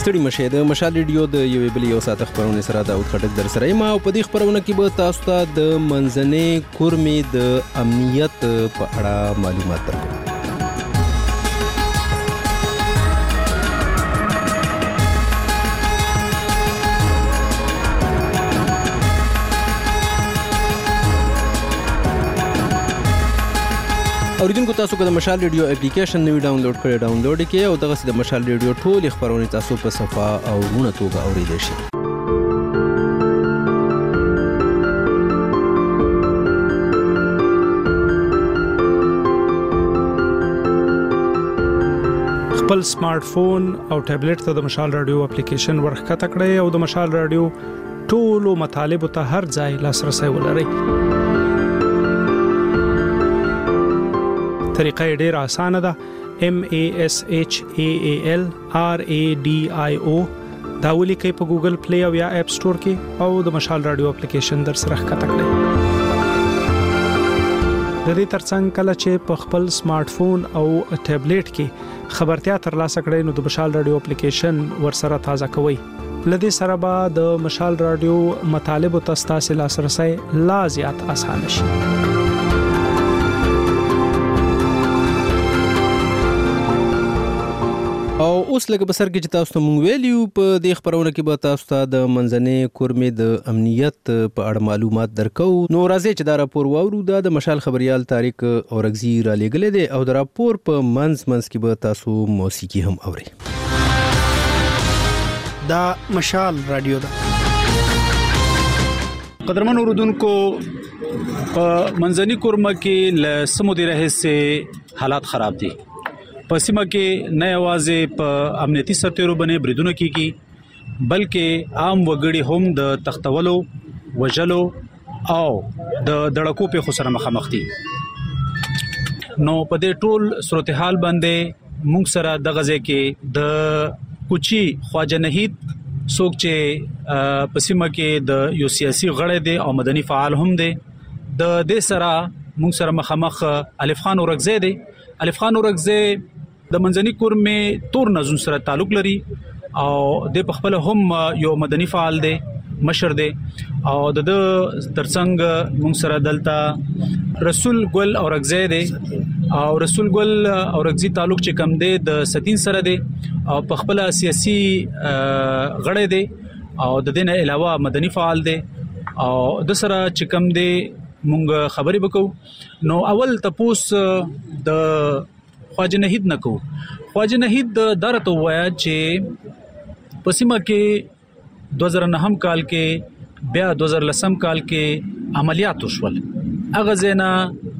ستړي مشه د مشال ریډیو د یوې بلې یو ساعت خبرونه سره داود خټک در سره یم او په دې خبرونه کې به تاسو ته د منځنۍ کورمې د امنیت په اړه معلومات درکوم. اوریدونکو تاسو که د مشال ریډیو اپلیکیشن نوی ډاونلوډ کړئ او دغه د مشال ریډیو ټول خبرونه تاسو په صفه او رونه توګه اوریدئ شئ. خپل سمارټ فون او ټابلیټ ته د مشال رادیو اپلیکیشن ورښکته کړئ او د مشال رادیو ټولو مطالبه ته هر ځای لاسرسي ولرئ. طریقه ډیر اسانه ده. MASHALRADIO دا ولیکئ په ګوګل پلی او یا اپ سٹور کې او د مشال رادیو اپلیکیشن در سره ښکته کړئ. د دې ترڅنګ کله چې په خپل سمارټ فون او ټابلیټ کې خبرتیا ترلاسه کړئ نو د مشال رادیو اپلیکیشن ورسره تازه کوئ. لدې سره به د مشال رادیو مطالبه ته ستاسو لاسرسي لا زیات اسانه شي. او اوس لکه بسر کې چې تاسو ته مونږ ویلیو په دې خبرونه کې به تاسو ته د منځنۍ کورمې د امنیت په اړه معلومات درکو. نو راځي چې دا راپور واورو. دا د مشال خبريال طارق اورغزي را لېږلی دی او د راپور په منځ کې به تاسو موسیقي هم اورئ. دا مشال رادیو ده. قدرمن اوردونکو په منځنۍ کورمه کې له سمو د رهسه حالات خراب دي. په سیمه کې نه یوازې په امنیتي سرتیرو باندې بریدونه کیږي بلکې عام وګړي هم د تختولو وجلو او د دړکو په خسر مخامخ دي. نو په دې ټول صورتحال باندې موږ سره د غزه کې د کوچی خواجه نهید څوک چې په سیمه کې د یو سیاسي غړی دی او مدني فعال هم دی د دې سره موږ سره مخامخ الف خان اورغزی دی. الف خان اورغزی د منځنۍ کورمې تور نزون سره تعلق لري او د خپل هم یو مدني فعال دی مشر دی او د ترڅنګ موږ سره دلته رسول ګل اورغزی دی او رسول ګل اورغزی تعلق چې کم دی د ستین سره دی او په خپل سیاسي غړی دی او د دې نه علاوه مدني فعال دی او د سره چې کم دی موږ خبرې وکړو. نو اول تپوس د خواجه نهید نکو. خواجه نهید درته وایا چې پسیمه کې 2009 کال کې بیا 2010 کال کې عملیات وشول. اغه زینا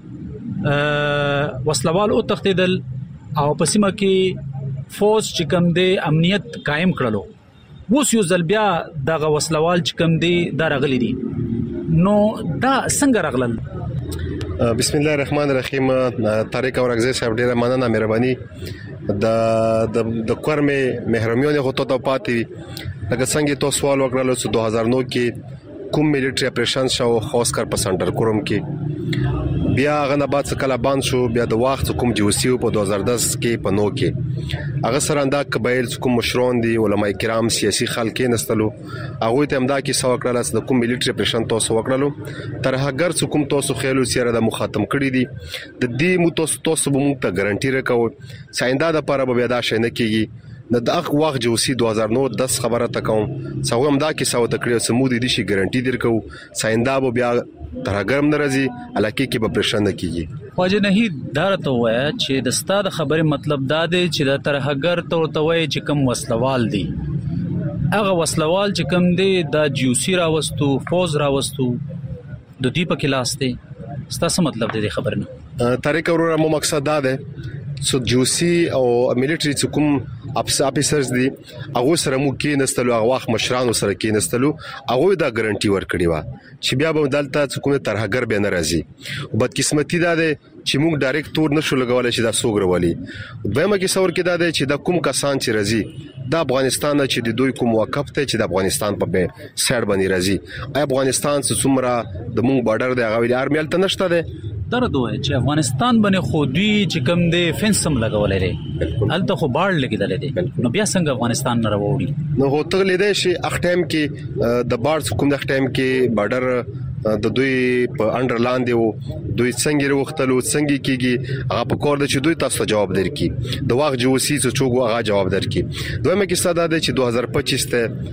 وسلوال او تختیدل او پسیمه کې فوج چې کم دی امنیت قائم کړلو. ووس یو ځل بیا دغه وسلوال چې کم دی درغلی دي. نو دا څنګه رغلل؟ بسم الله الرحمن الرحیم. طارق اورغزی صاحب ډیره مننه مهرباني د کورمې محرمیونه غوته د پاتې لکه څنګه تو سوال وکړل چې 2009 کې کوم ملټری اپریشن شو خاص کر په سنټر کوم کې بیا غنه بعد کله باند شو بیا د وخت کوم جوسیو په 2010 کې په نو کې هغه سره انده قبایل کوم مشرون دي علماء کرام سیاسي خلک نستلو هغه ته امدا کې سو کړل چې کوم ملټری اپریشن تاسو وکړلو تر هغه کوم تاسو خیالو سره د مخاطم کړی دي د دې مو تاسو به موږ ته ګارانټي راکو ساينده د لپاره به دا شي نه کیږي د دغه وخت جوسي 2009 خبره تکوم څو امدا کې سو تکړه سمودي دي شي ګارانټي درکو ساينده به بیا ترګرم ناراضي الکه کې به پرشن کیږي. خواجه نهید دارته وای چې د ستاد خبره مطلب دا دی چې د ترهګر تورتوي چې کم وسلوال دي هغه وسلوال چې کم دي د جوسي راوستو فوز راوستو د دې په کلاس دي ستاسو مطلب دی خبرنه طریق اورو مو مقصد دا دی سو جوسي او ملټری چې کوم افیسرز دي هغه سره مو کې نستلو هغه وخت مشرانو سره کې نستلو هغه دا ګارانټي ورکړي وا چې بیا به دلته کوم ترهګر به ناراضي وبد قسمتي دا ده چې موږ ډایرکټ تور نشو لګولای چې دا سوګروالي دویمه کې څور کې دا ده چې دا کوم کسان چې راځي د افغانستان چې د دوی کوم وقف ته چې د افغانستان په سایډ باندې راځي افغانستان څومره د موږ بارډر دی هغه ارمیل ته نشته ده درته وایي چې افغانستان باندې خو دوی چې کوم دی فنس هم لګولی دی هلته خو باړ لګېدلی دی نو بیا څنګه افغانستان نه راوړي نو هو ته لیدای شي اخ ټایم کې د بارډ کوم د ټایم کې بارډر د دوی په انډر لاندې وو دوی څنګه وروختلو څنګه کیږي هغه په کور د چې دوی تاسو جواب درکې د واغ جوسي څه چوغو هغه جواب درکې دویمه کې ساده ده چې 2025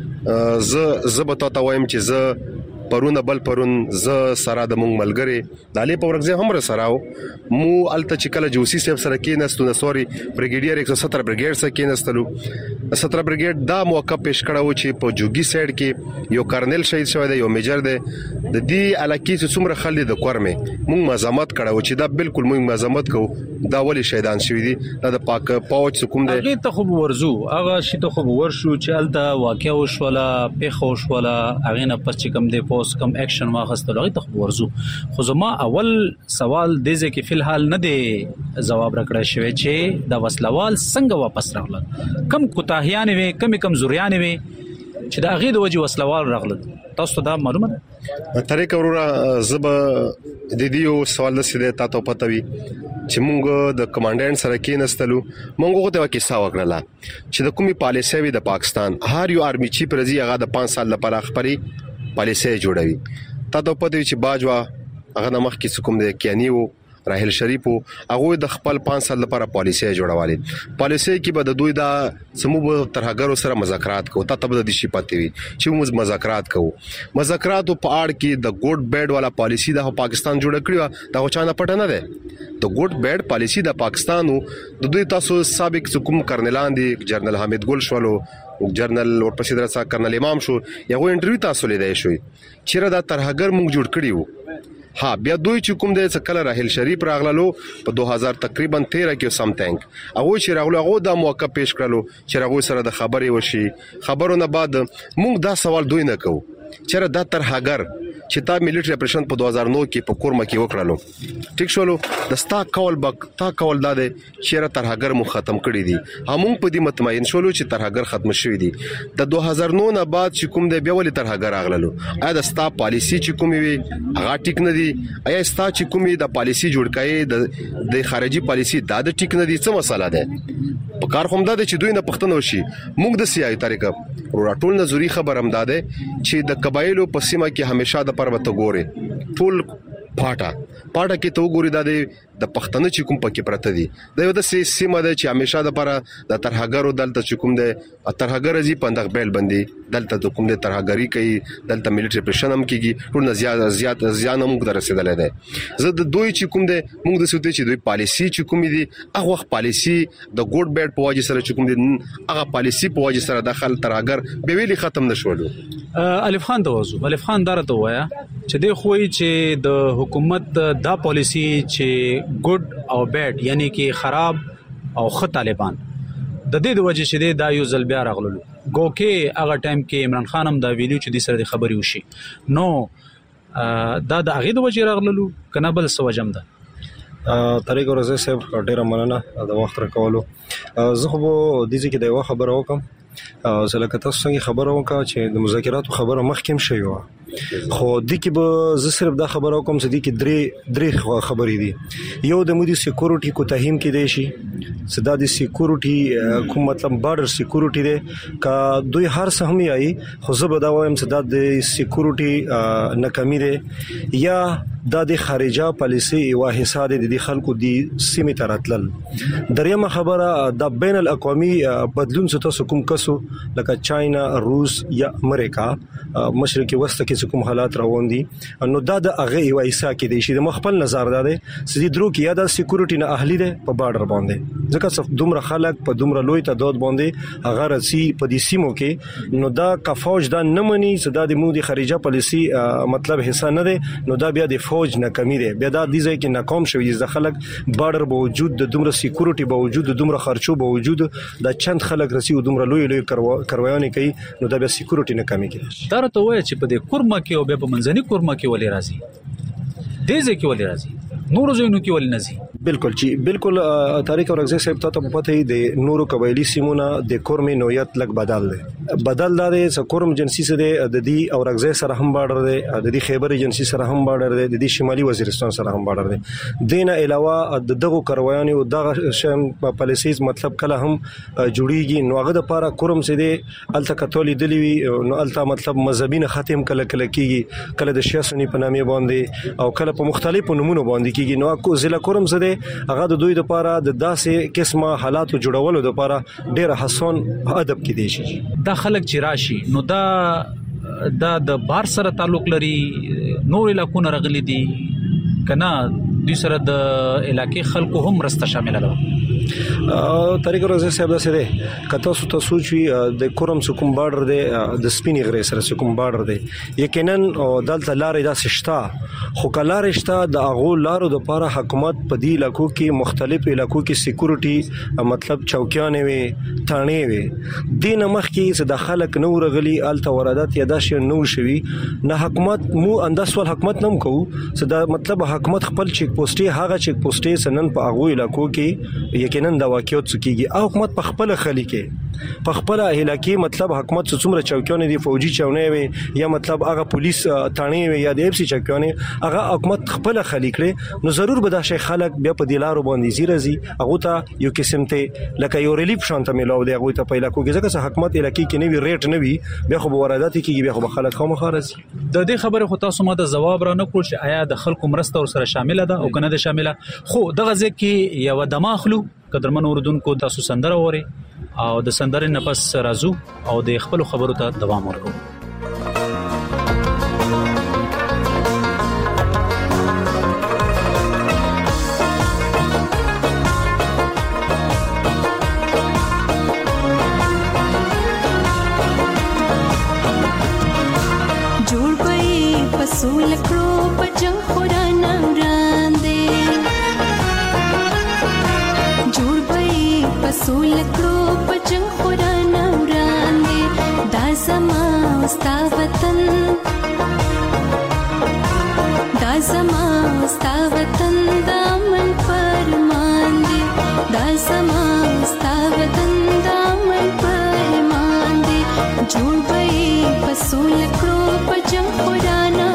ته زه به تاسو وایم چې زه پرون ز سره د مونږ ملګری د علي په ورغزه هم سره مو الته چې کله جوسي صاحب سره کې نستو نسوري بریګیډیر 117 بریګیډ سره کې نستلو 17 بریګیډ دا موقع پیش کړو چې په جوګي سایډ کې یو کرنل شهید شوی دی یو میجر دی د دې علاقې چې څومره خلک د کورمه مونږ مزامت کړو چې دا بالکل مونږ مزامت کوو دا ولی شهیدان شوی دي دا د پاک پوج کوم دی هغه ته خو ورزو هغه شي ته خو ورشو چې الته واقع وشولا پیښ وشولا هغه نه پس چې کوم دی پوس کم اکشن واخستل هغه ته ورزو خو زما اول سوال دې چې فل حال نه دی جواب راکړی شوی چې د وسلوال څنګه واپس راغله کم کوتاهیان وي کم زوریان وي چې د هغه د وجه وسلوال راغله تاسو ته دا معلومه ده طریق ورورا زب د دې سوال نسیده تاسو پته وي چې مونږ د کمانډنټ سره کې نستلو مونږ ته کیسه وکړه چې د کومي پالیسي وي د پاکستان هر یو آرمي چیف رضی هغه د 5 سال لپاره خبري پالیسي جوړوي تاسو پته وي چې باجوا هغه نمخ کې کوم د کیانیو راهل شریف هغه د خپل 5 سال لپاره پالیسي جوړوالي پالیسي کې به د دوی دا سمو ترهګرو سره مذاکرات کوو ته به د شي پاتې وي چې موږ مذاکرات کوو مذاکرات په اړه کې د ګوډ بیډ والا پالیسي د پاکستان جوړ کړی دا چانه پټ نه ده د ګوډ بیډ پالیسي د پاکستانو د دوی تاسو سابق حکومت کرنلان دي جنرال حامد ګل شولو جنرال ورپسې درڅا کرنل امام شو یو انټرویو تاسو لیدای شوی چیرې دا ترهګر موږ جوړ کړیو ها بیا دوی چې کوم د سکل راهل شریف راغلو په 2000 تقریبا 13 کې سمثینګ هغه چې راغلو هغه د موقع پیش کړلو چې هغه سره د خبرې وشي خبرونه بعد موږ دا سوال دوی نه کوو چې دا ترهګر چې تا ملټری اپریشن په 2009 کې په کورما کې وکړلو ټیک شولو د ستا کول دا ده چې ترهګر مو ختم کړی دي همون په دې مطمئن شولو چې ترهګر ختم شوی دي د 2009 نه بعد چې کوم د بیا ولې ترهګر راغللو ایا د ستا پالیسی چې کومي وي هغه ټیک نه دي ایا ستا چې کومي د پالیسی جوړ کړي د خارجي پالیسی دا د ټیک نه دي څه مسله ده په کار کوم دا چې دوی نه پښتنو شي موږ د سیاسي طریقه راټول نظری خبر هم ده چې د قبایلو په سیمه کې همیشه د پربت ګوري ټول پاټه کې تو ګوري د پښتنه چې کوم پکې پرته دي دا یو د سیمه ده چې همیشه د پر د ترهګرو دلته چې کوم ده ترهګر زی پندغ بیل باندې دلته د کوم د ترهګری کوي دلته ملټری اپریشن هم کیږي ټول زیات زیان هم درسیدل ده زه د دوی چې کوم ده موږ د سوتې چې دوی پالیسی چې کوم دي هغه وخت پالیسی د ګوډ بیډ په وجه سره چې کوم دي هغه پالیسی په وجه سره داخل ترهګر به ویلي ختم نشولو الف خان توازو الف خان درته وایا چې د خوې چې د حکومت دا پالیسی چې ګډ او بیډ یعنی کې خراب او ښه طالبان د دې د وجه چې دا یو ځل بیا راغلل ګوکې هغه ټایم کې عمران خان هم دا ویلو چې د سره د خبري وشي نو دا د هغه د وجه راغلل کنه بل څه وجم ده طریق ورزه صاحب ډیره مننه د وخت راکولو زه خو د دې کې د یو خبره وکم زلکه تاسو څنګه خبره وکړه چې د مذاکراتو خبره مخکې شوی و خو د کې به زه صرف دا خبره کوم چې د کې درې خبرې دي یو د مودي سکیورټي کو تهیم کې دی شي صدا د سکیورټي کوم مطلب بارډر سکیورټي دی کا دوی هر څه هم یي خو زه به دا وایم چې دا د سکیورټي ناکامي دی یا د خارجه پالیسي او حساب د خلکو د سیمه تراتل دریمه خبره د بین الاقوامي بدلون څه تاسو کوم کسو لکه چاینا روس یا امریکا مشرقي وسط کې کوم حالات روان دي نو دا د هغه یو ایسا کې دي چې د مخبل نظر ده چې درو کې یا د سکیورټي نه اهلي ده په بارډر باندې ځکه چې دومره خلک په دومره لوی تعداد باندې هغه رسي په دې سیمو کې نو دا کفوج دا نه مني چې د مودي خارجه پالیسي مطلب حصہ نه ده نو دا بیا د فوج نه کمی ده بیا دا د ځای کې ناکام شوی د خلک بارډر باوجود د دومره سکیورټي باوجود د دومره خرچو باوجود د چند خلک رسي او دومره لوی کاروایونه کوي نو دا بیا سکیورټي نه کمی کیږي دا ته وایي چې په دې کورما کې او په منځني کورما کې ولې راځي دې ځکه کې ولې راځي نور ځینو کې ولې نځي بالکل چې بالکل طارق اورغزی صاحب ته پته د نورو قبایلی سیمونه د کورمې نوعیت لګ بدل دی د کورم جنسي سره د دې اورغزی سره هم بارډر دی د دې خیبر جنسي سره هم بارډر دی د دې شمالي وزیرستان سره هم بارډر دی دینه علاوه د دغه کرویان او دغه شم پالیسیز مطلب کله هم جوړیږي نو هغه د لپاره کورم سره د الته کاتولی دلی نو الته مطلب مذهبي ختم کله کیږي کله د شیعه سنی په نامه باندې او کله په مختلفو نمونه باندې کیږي نو کو ضلع کورم سره هغه د دوی لپاره د داسې قسمه حالاتو جوړولو لپاره ډېر حسن ادب کې دي شي دا خلک چې راشي نو دا د بار سره تعلق لري نور علاقو نه رغلي دي کنا دوی سره د علاقې خلکو هم رسته شامل ده طریق اورغزی صاحب دا سره کته سو سوچي د کورم سکم بارډر دی د سپینی غری سره سکم بارډر دی یقینا دلته لارې دا سشتا خو کلارې شتا د اغو لارو د لپاره حکومت په دی علاقو کې مختلف علاقو کې سکیورټي مطلب چوکیانې وي ثانې وي دین مخ کې د خلک نو رغلي الته ورادات یا داش نو شوي نه حکومت مو انداسول حکومت نم کو صدا مطلب حکومت خپل چیک پوسټي هغه چیک پوسټي سنن په اغو علاقو کې یقینا د واقعیت څخه او حکومت په خپل خلی کې په خپل علاقې مطلب حکومت څومره چوکیونه دي فوجي چونه وي یا مطلب هغه پولیس ثانې وي یا د اف سي چوکیونه هغه حکومت خپل خلی کړي نو ضرور به دا شي خلک بیا په دلارو باندې زیرزي هغه ته یو قسم ته لکه یو ریلیف شانته ملاو دی هغه ته په علاقو کې ځکه حکومت علاقې کې نه وی ریټ نه وي بیا خو واردات کېږي بیا خو خلک خامخا راځي د دې خبره خو تاسو ما د جواب را نه کول چې آیا د خلکو مرسته ور سره شامل ده او کنه ده شامله خو دغه ځکه یو دماخلو قدرمن اوردونکو تاسو سندره وره او د سندره نه پس راځو او د خپل خبرو ته دوام ورکړو پسول کړو په جنگ خورانه وړاندې جوړ به پسول کړو په جنگ خورانه وړاندې دا زما ستا وطن دا زما ستا وطن دا من فرمان دی دا زما ستا وطن دا من فرمان دی جوړ به پسول کړو په جنگ خورانه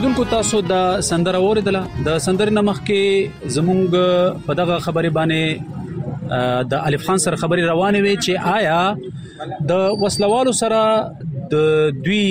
اوریدونکو تاسو د سندره اوریدله د سندرې نمخ کې زمونږ په دغه خبرې باندې د الف خان سره خبرې روانه وي چې آیا د وسلوالو سره د دوی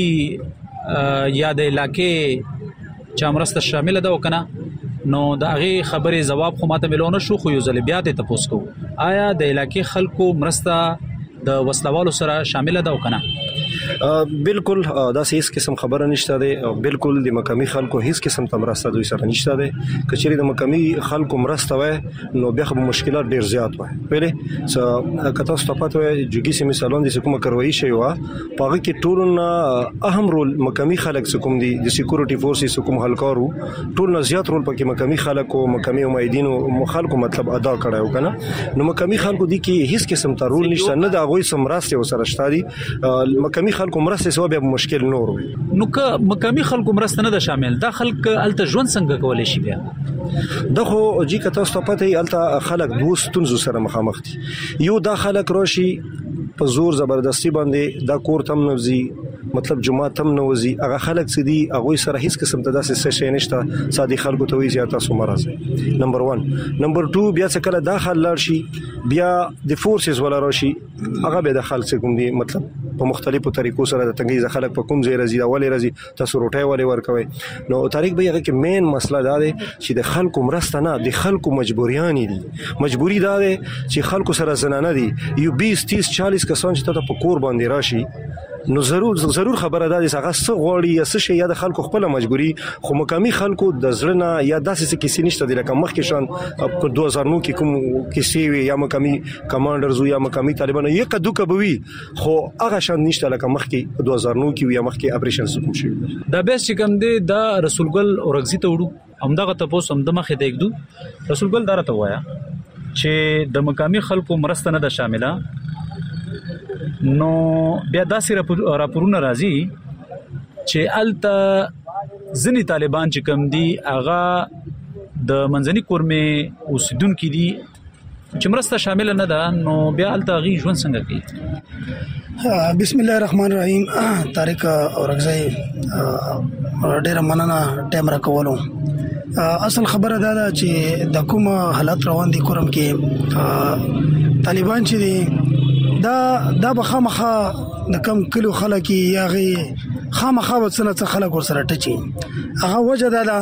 یا د علاقې چا مرسته شامل ده وکنه نو د هغه خبرې جواب خو ماته ملونه شو خو یو ځل بیا ته تاسو کو آیا د علاقې خلکو مرسته د وسلوالو سره شامل ده وکنه بالکل دا هیڅ قسم خبره نشته ده بالکل د مقامی خلکو هیڅ قسم تمرسته دوی سره نشته ده کچېری د مقامی خلکو مرسته وای نو بیا خو مشکلات ډیر زیات وای پیلې څه کته ستپات وای جوګي سیمه سالون د کومه کاروایی شي وا پاره کې ټول اهم رول مقامی خلک کوم دي د سکیورټي فورسز کوم هلکارو ټول نه زیات رول پکې مقامی خلکو مقامی امیدینو خلکو مطلب ادا کړو کنه نو مقامی خلکو دي کې هیڅ قسم ته رول نشته نه دا غوي سمراسته وسره شتاري مقامی خلکو مرسته سبب مشکل نور وي نو که مقامی خلکو مرسته نه ده شامل دا خلک الته ژوند څنګه کولای شي بیا دغه جی کته ستپته الته خلک دوستون سره مخامخ دي یو دا خلک راشي په زور زبردستی باندې دا کور تم نوزي مطلب جمعه تم نوزي هغه خلک چې دي هغه سره هیڅ قسم ته داسې شي نشته ساده خلکو ته وی زیاته سمرازه نمبر 1 نمبر 2 بیا څه کله داخل لار شي بیا د فورسز ولا راشي هغه به د خلک کوم دي مطلب په مختلفو طریقو سره د تنګي خلک په کوم ځای راځي دا ولې راځي تاسو روټي ولې ورکوي نو طریق به هغه کې مین مسله دا ده چې د خلکو مرسته نه د خلکو مجبوریان دي مجبوری دا ده چې خلکو سره زنانه دي یو 20 30 40 کسان چې ته په کور باندې راشي نو ضرور خبره ده چې هغه څه غوړي یا څه شي یا د خلکو خپل مجبوری خو مقامی خلکو د زړه یا داسې کیسې نشته د لکه مخکې شان په 2009 کې کوم کیسې وي یا مقامی کمانډرز یا مقامی طالبان یو کدو کبوي خو هغه شان نشته لکه مخکې په 2009 کې یا مخکې اپریشن کوم شي دا به چې کوم دی دا رسول ګل اورغزي ته وړو همدغه تاسو هم د مخې ته یکدو رسول ګل دارته وایا چې د مقامی خلکو مرسته نه ده شامله نو بیا داسې راپورونه راځي چې الته ځنی طالبان چې کم دي هغه د منځني کورمه اوسیدونکو دي چې مرسته شامل نه ده نو بیا الته غي ژوند څنګه کوي بسم الله الرحمن الرحیم طارق اورغزی ډیر مننه ټیم راکولو اصل خبره دا چې د کوم حالت روان دي کورم کې طالبان چې دي دا بخامخه د کم کلو خلک یا غي خامخه وڅنه څخه خلک ور سره ټچي هغه وجه دا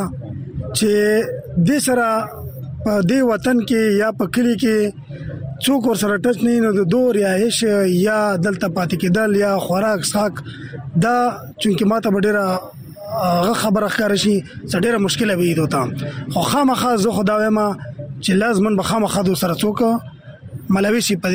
چې د سره په دې وطن کې یا په کلی کې څوک ور سره ټچ نه نو د دور یا هیڅ یا دلته پاتې کېدل یا خوراک ساک دا چونکه ماته ډیره هغه خبره ښکار شي ډیره مشکله وي دوته خو خامخه زه خدای ما چې لازم بخامخه دو سره څوک ملوي شي په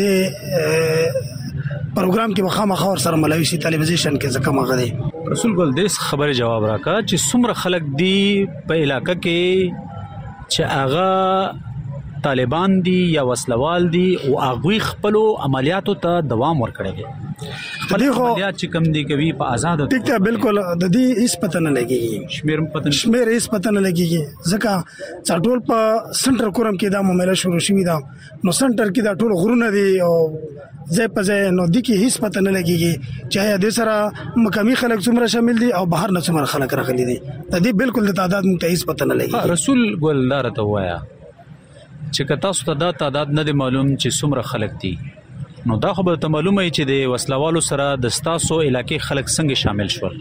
پروګرام کې بخامخه ور سره ملوي شي ټلویزیون کې ځکه ماغه دي رسول ګل دې خبره جواب راکا چې څومره خلک دي په علاقې کې چې هغه طالبان دي یا وسلوال دي او هغه خپل عملیاتو ته دوام ورکړي دي خپل عملیات چې کم دي کوي په آزاد ټیک ته بالکل د دې هیڅ پته نه لګي شمیر هیڅ پته نه لګي ځکه څټول په سنټر کورم کې دا معاملې شروع شوې ده نو سنټر کې دا ټول غرونه دي او زه په ځای نو د کې هیڅ پته نه لګيږي چې د سره مقامی خلک څومره شامل دي او بهر نه څومره خلک راغلي دي د دې بالکل د تعداد مت هیڅ پته نه لګي رسول ګل لار ته وایا چې کتا ست دا تعداد نه معلوم چې څومره خلک دي نو دا خبره ته معلومه چې د وسلوالو سره د ستاسو علاقې خلک څنګه شامل شول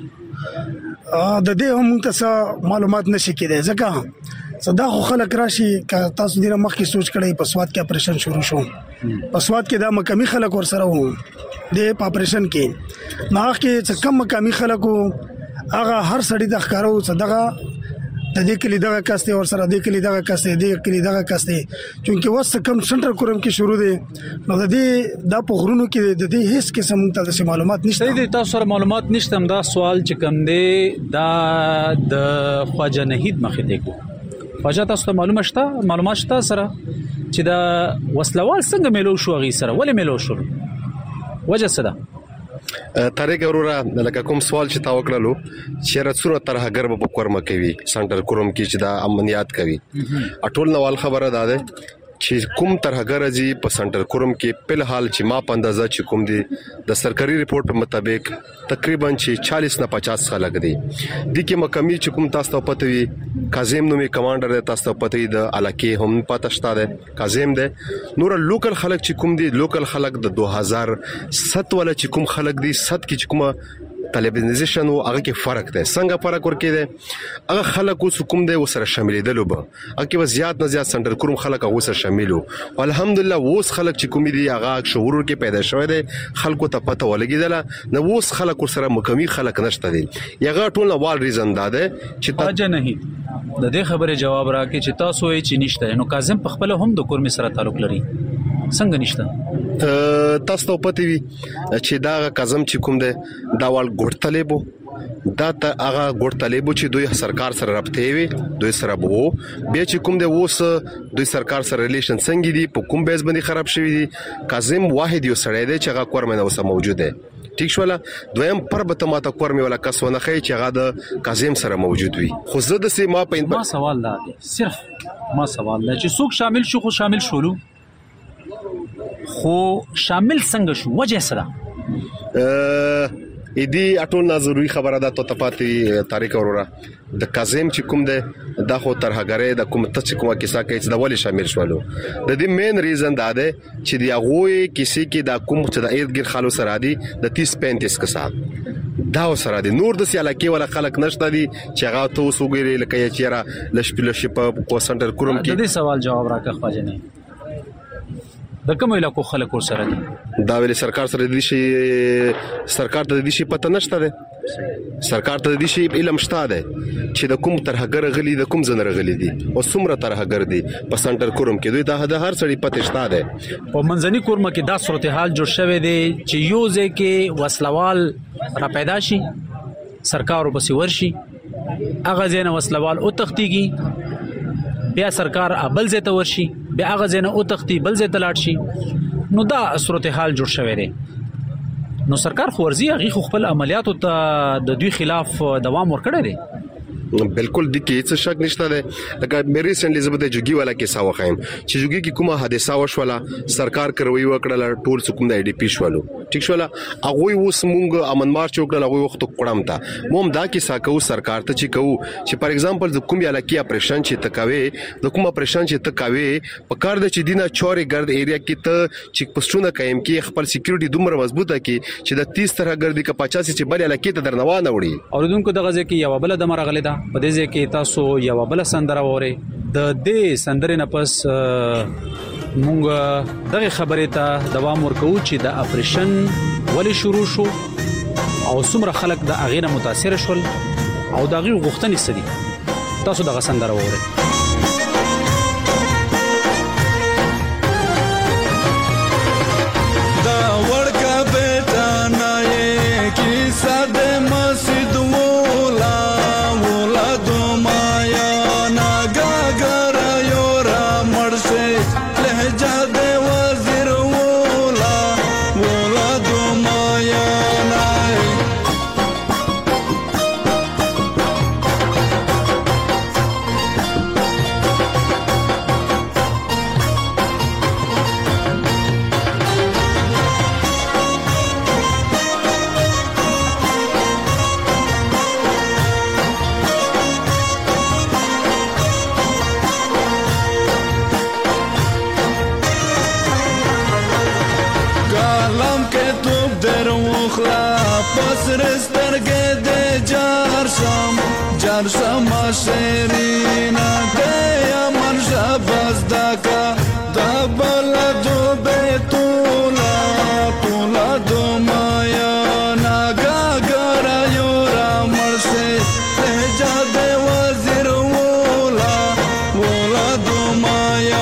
د دې هم تاسو معلومات نشي کېدای ځکه صدا خو خلک راشي که تاسو ډیره مخکې سوچ کړئ په سواد کې اپریشن شروع شو په سواد کې دا مقامی خلک ور سره وو د اپریشن کې نو هغه چې کم مقامی خلکو هغه هر سړی د ښکارو صدقه د دې کلی دغه کاسته ور سره د کلی دغه کاسته د کلی دغه کاسته چونکه وس کم سنټر کورم کې شروع دي نو د دې د پغرونو کې د دې هیڅ قسم ته معلومات نشته د تاسو سره معلومات نشته دا سوال چې کوم دی دا د خواجه نهید مخې ته کو خواجه تاسو ته معلومات شته سره چې دا وسلوال څنګه ملو شو غي سره ولې ملو شو وجه څه ده طارق اورورا لکه کوم سوال چې تا وکړلو چې رڅوره طرح ګرب په کورم کوي سنټر کوم کې چې دا امنیت کوي اټول نوال خبره ده چې کوم ترهګر راځي په سنټر کورم کې په حال چې ما په اندازه چې کوم دي د سرکاري ریپورت په مطابق تقریبا چې 40 نه 50 خلک دي د کې مکمل چې کوم تاسو ته پته وي کاظم نومي کمانډر د تاسو ته پته وي د علاقې هم پته شته ده کاظم ده نور لوکل خلک چې کوم دي لوکل خلک د 2007 ولا چې کوم خلک دي 7 کې چې کومه طالبانیزیشن او هغه کې فرق ده څنګه فرق ورکې ده هغه خلک اوس کوم دی وسره شاملېدل وب هغه کې زیات نه زیات سنټر کوم خلک هغه سره شاملو الحمدلله اوس خلک چې کوم دي هغه شعور کې پیدا شوی دی خلکو ته پته ولګیدله نو اوس خلک سره مکمل خلک نشته دي یغه ټول وال ریزن ده چې تاجه نه د دې خبره جواب راکې چې تاسو یې چې نشته نو کاظم په خپل هم د کورم سره تعلق لري څنګه نشته تاسو ته پته وي چې دا کاظم چې کوم دی دا وال ګورتلېبو دا ته هغه ګورتلېبو چې دوی سرکار سره رابطه وي دوی سره وو بیا چې کوم دی اوس دوی سرکار سره ریلیشن څنګه دي په کوم بیس باندې خراب شوی دي کاظم واحد یو سړی دی چې هغه کورمنه اوسه موجود دی ټیک شولا دویم پربته ماته کورمي ولا کسونه خي چې هغه د کاظم سره موجود وي خو زه د سي ما په سوال لا صرف ما سوال لا چې څوک شامل شو خو شامل شولو خو شامل څنګه شو وجه سره دې اټول نظروي خبره ده ته پاتې تاریخ اورورا د کاظم چې کوم ده د خو ترهګره د کوم ته چې کومه کیسه کوي چې د ولې شامل شولو د دې مین ریزن دا ده چې دی هغه کسی کې د کوم چې د ایرګر خالو سره دي د 30-35 کسان دا سره دي نور د سیاله کې ولا خلک نشته دي چې هغه ته وسوګری لکه چیرې لشپ په سنټر کوم کې د دې سوال جواب راکړه خواجه نه د کوم علاقو خلک ور سره دي دا ویل سرکار سره دي شي سرکار ته دي شي پته نشته ده سرکار ته دي شي علم شته ده چې د کوم ترهګر غلي د کوم زنر غلي دي او څومره ترهګر دي په سنټر کوم کې دوی د هر سړي پته شته ده په منځني کورم کې دا صورتحال جوړ شوی دی چې یو ځکه وسلوال را پیدا شي سرکار وبسي ورشي اغه زینه وسلوال او تختيږي بیا سرکار ابل زه ته ورشي بیا هغه زنه او تختی بل زه ته لاړ شي نو دا صورتحال جوړ شوی دی نو سرکار خورزي هغه خپل عملیاتو ته د دوی خلاف دوام ورکړی دی بالکل د کې څه شک نشته ده لکه مې ریسنټلی زبده جوګي والا کې ساو خایم چې جوګي کې کومه حادثه وشوله سرکار کروي وکړه ټول سکوم د IDP شولو ټیک شوله هغه اوس مونږ امن مارچ وکړه هغه وخت کړم تا موم دا کې ساکو سرکار ته چې کو چې فار ایگزامپل د کوم یاله کې اپریشن چې تکاوي د کوم اپریشن چې تکاوي په کار د چې دینه چوري ګرد ایریا کې ته چې پښتون قائم کې خپل سکیورټي دومره مضبوطه کې چې د 30 طرح ګرځي ک 50 چې بل یاله کې ته درنوانه وړي اوریدونکو دغه ځکه یو بل د مرغله ده په دې ځکه تاسو یو بل سندره وره د دې سندرې نه پس مونږ دغه خبرې ته دوام ورکو چې د اپریشن ولې شروع شو او څومره خلک د اغیره متاثر شول او دغه غوښتنې سدي تاسو دغه سندره وره Jarsam Sherina Deya Mansha Bazdaka Dabala do betula Tula do Maya Nagagara Yura Marse Teja de Wazir Wola Wola do Maya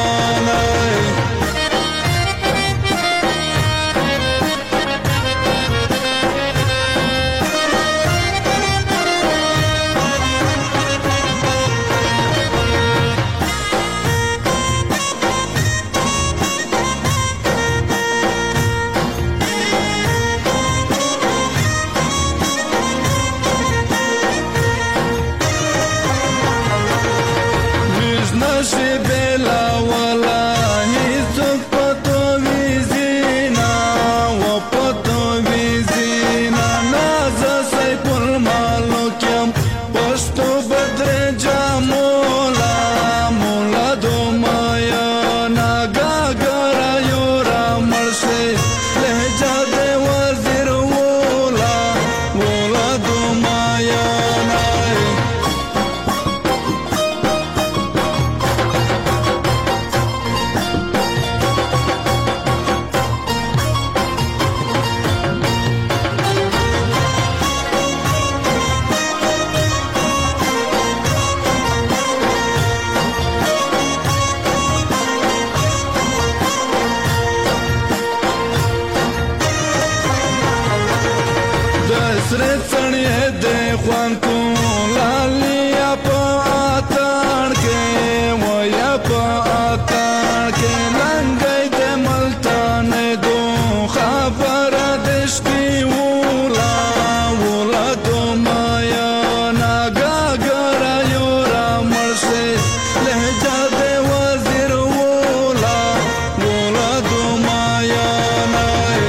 څنې دې خوان کو لالیا په اتان کې ویا په اتان کې لنګي دې ملتان دو خبر دې شپې ولا ولا دو مایا ناګا ګرا یو را مرسه لهجه دې وزیر ولا ولا دو مایا نای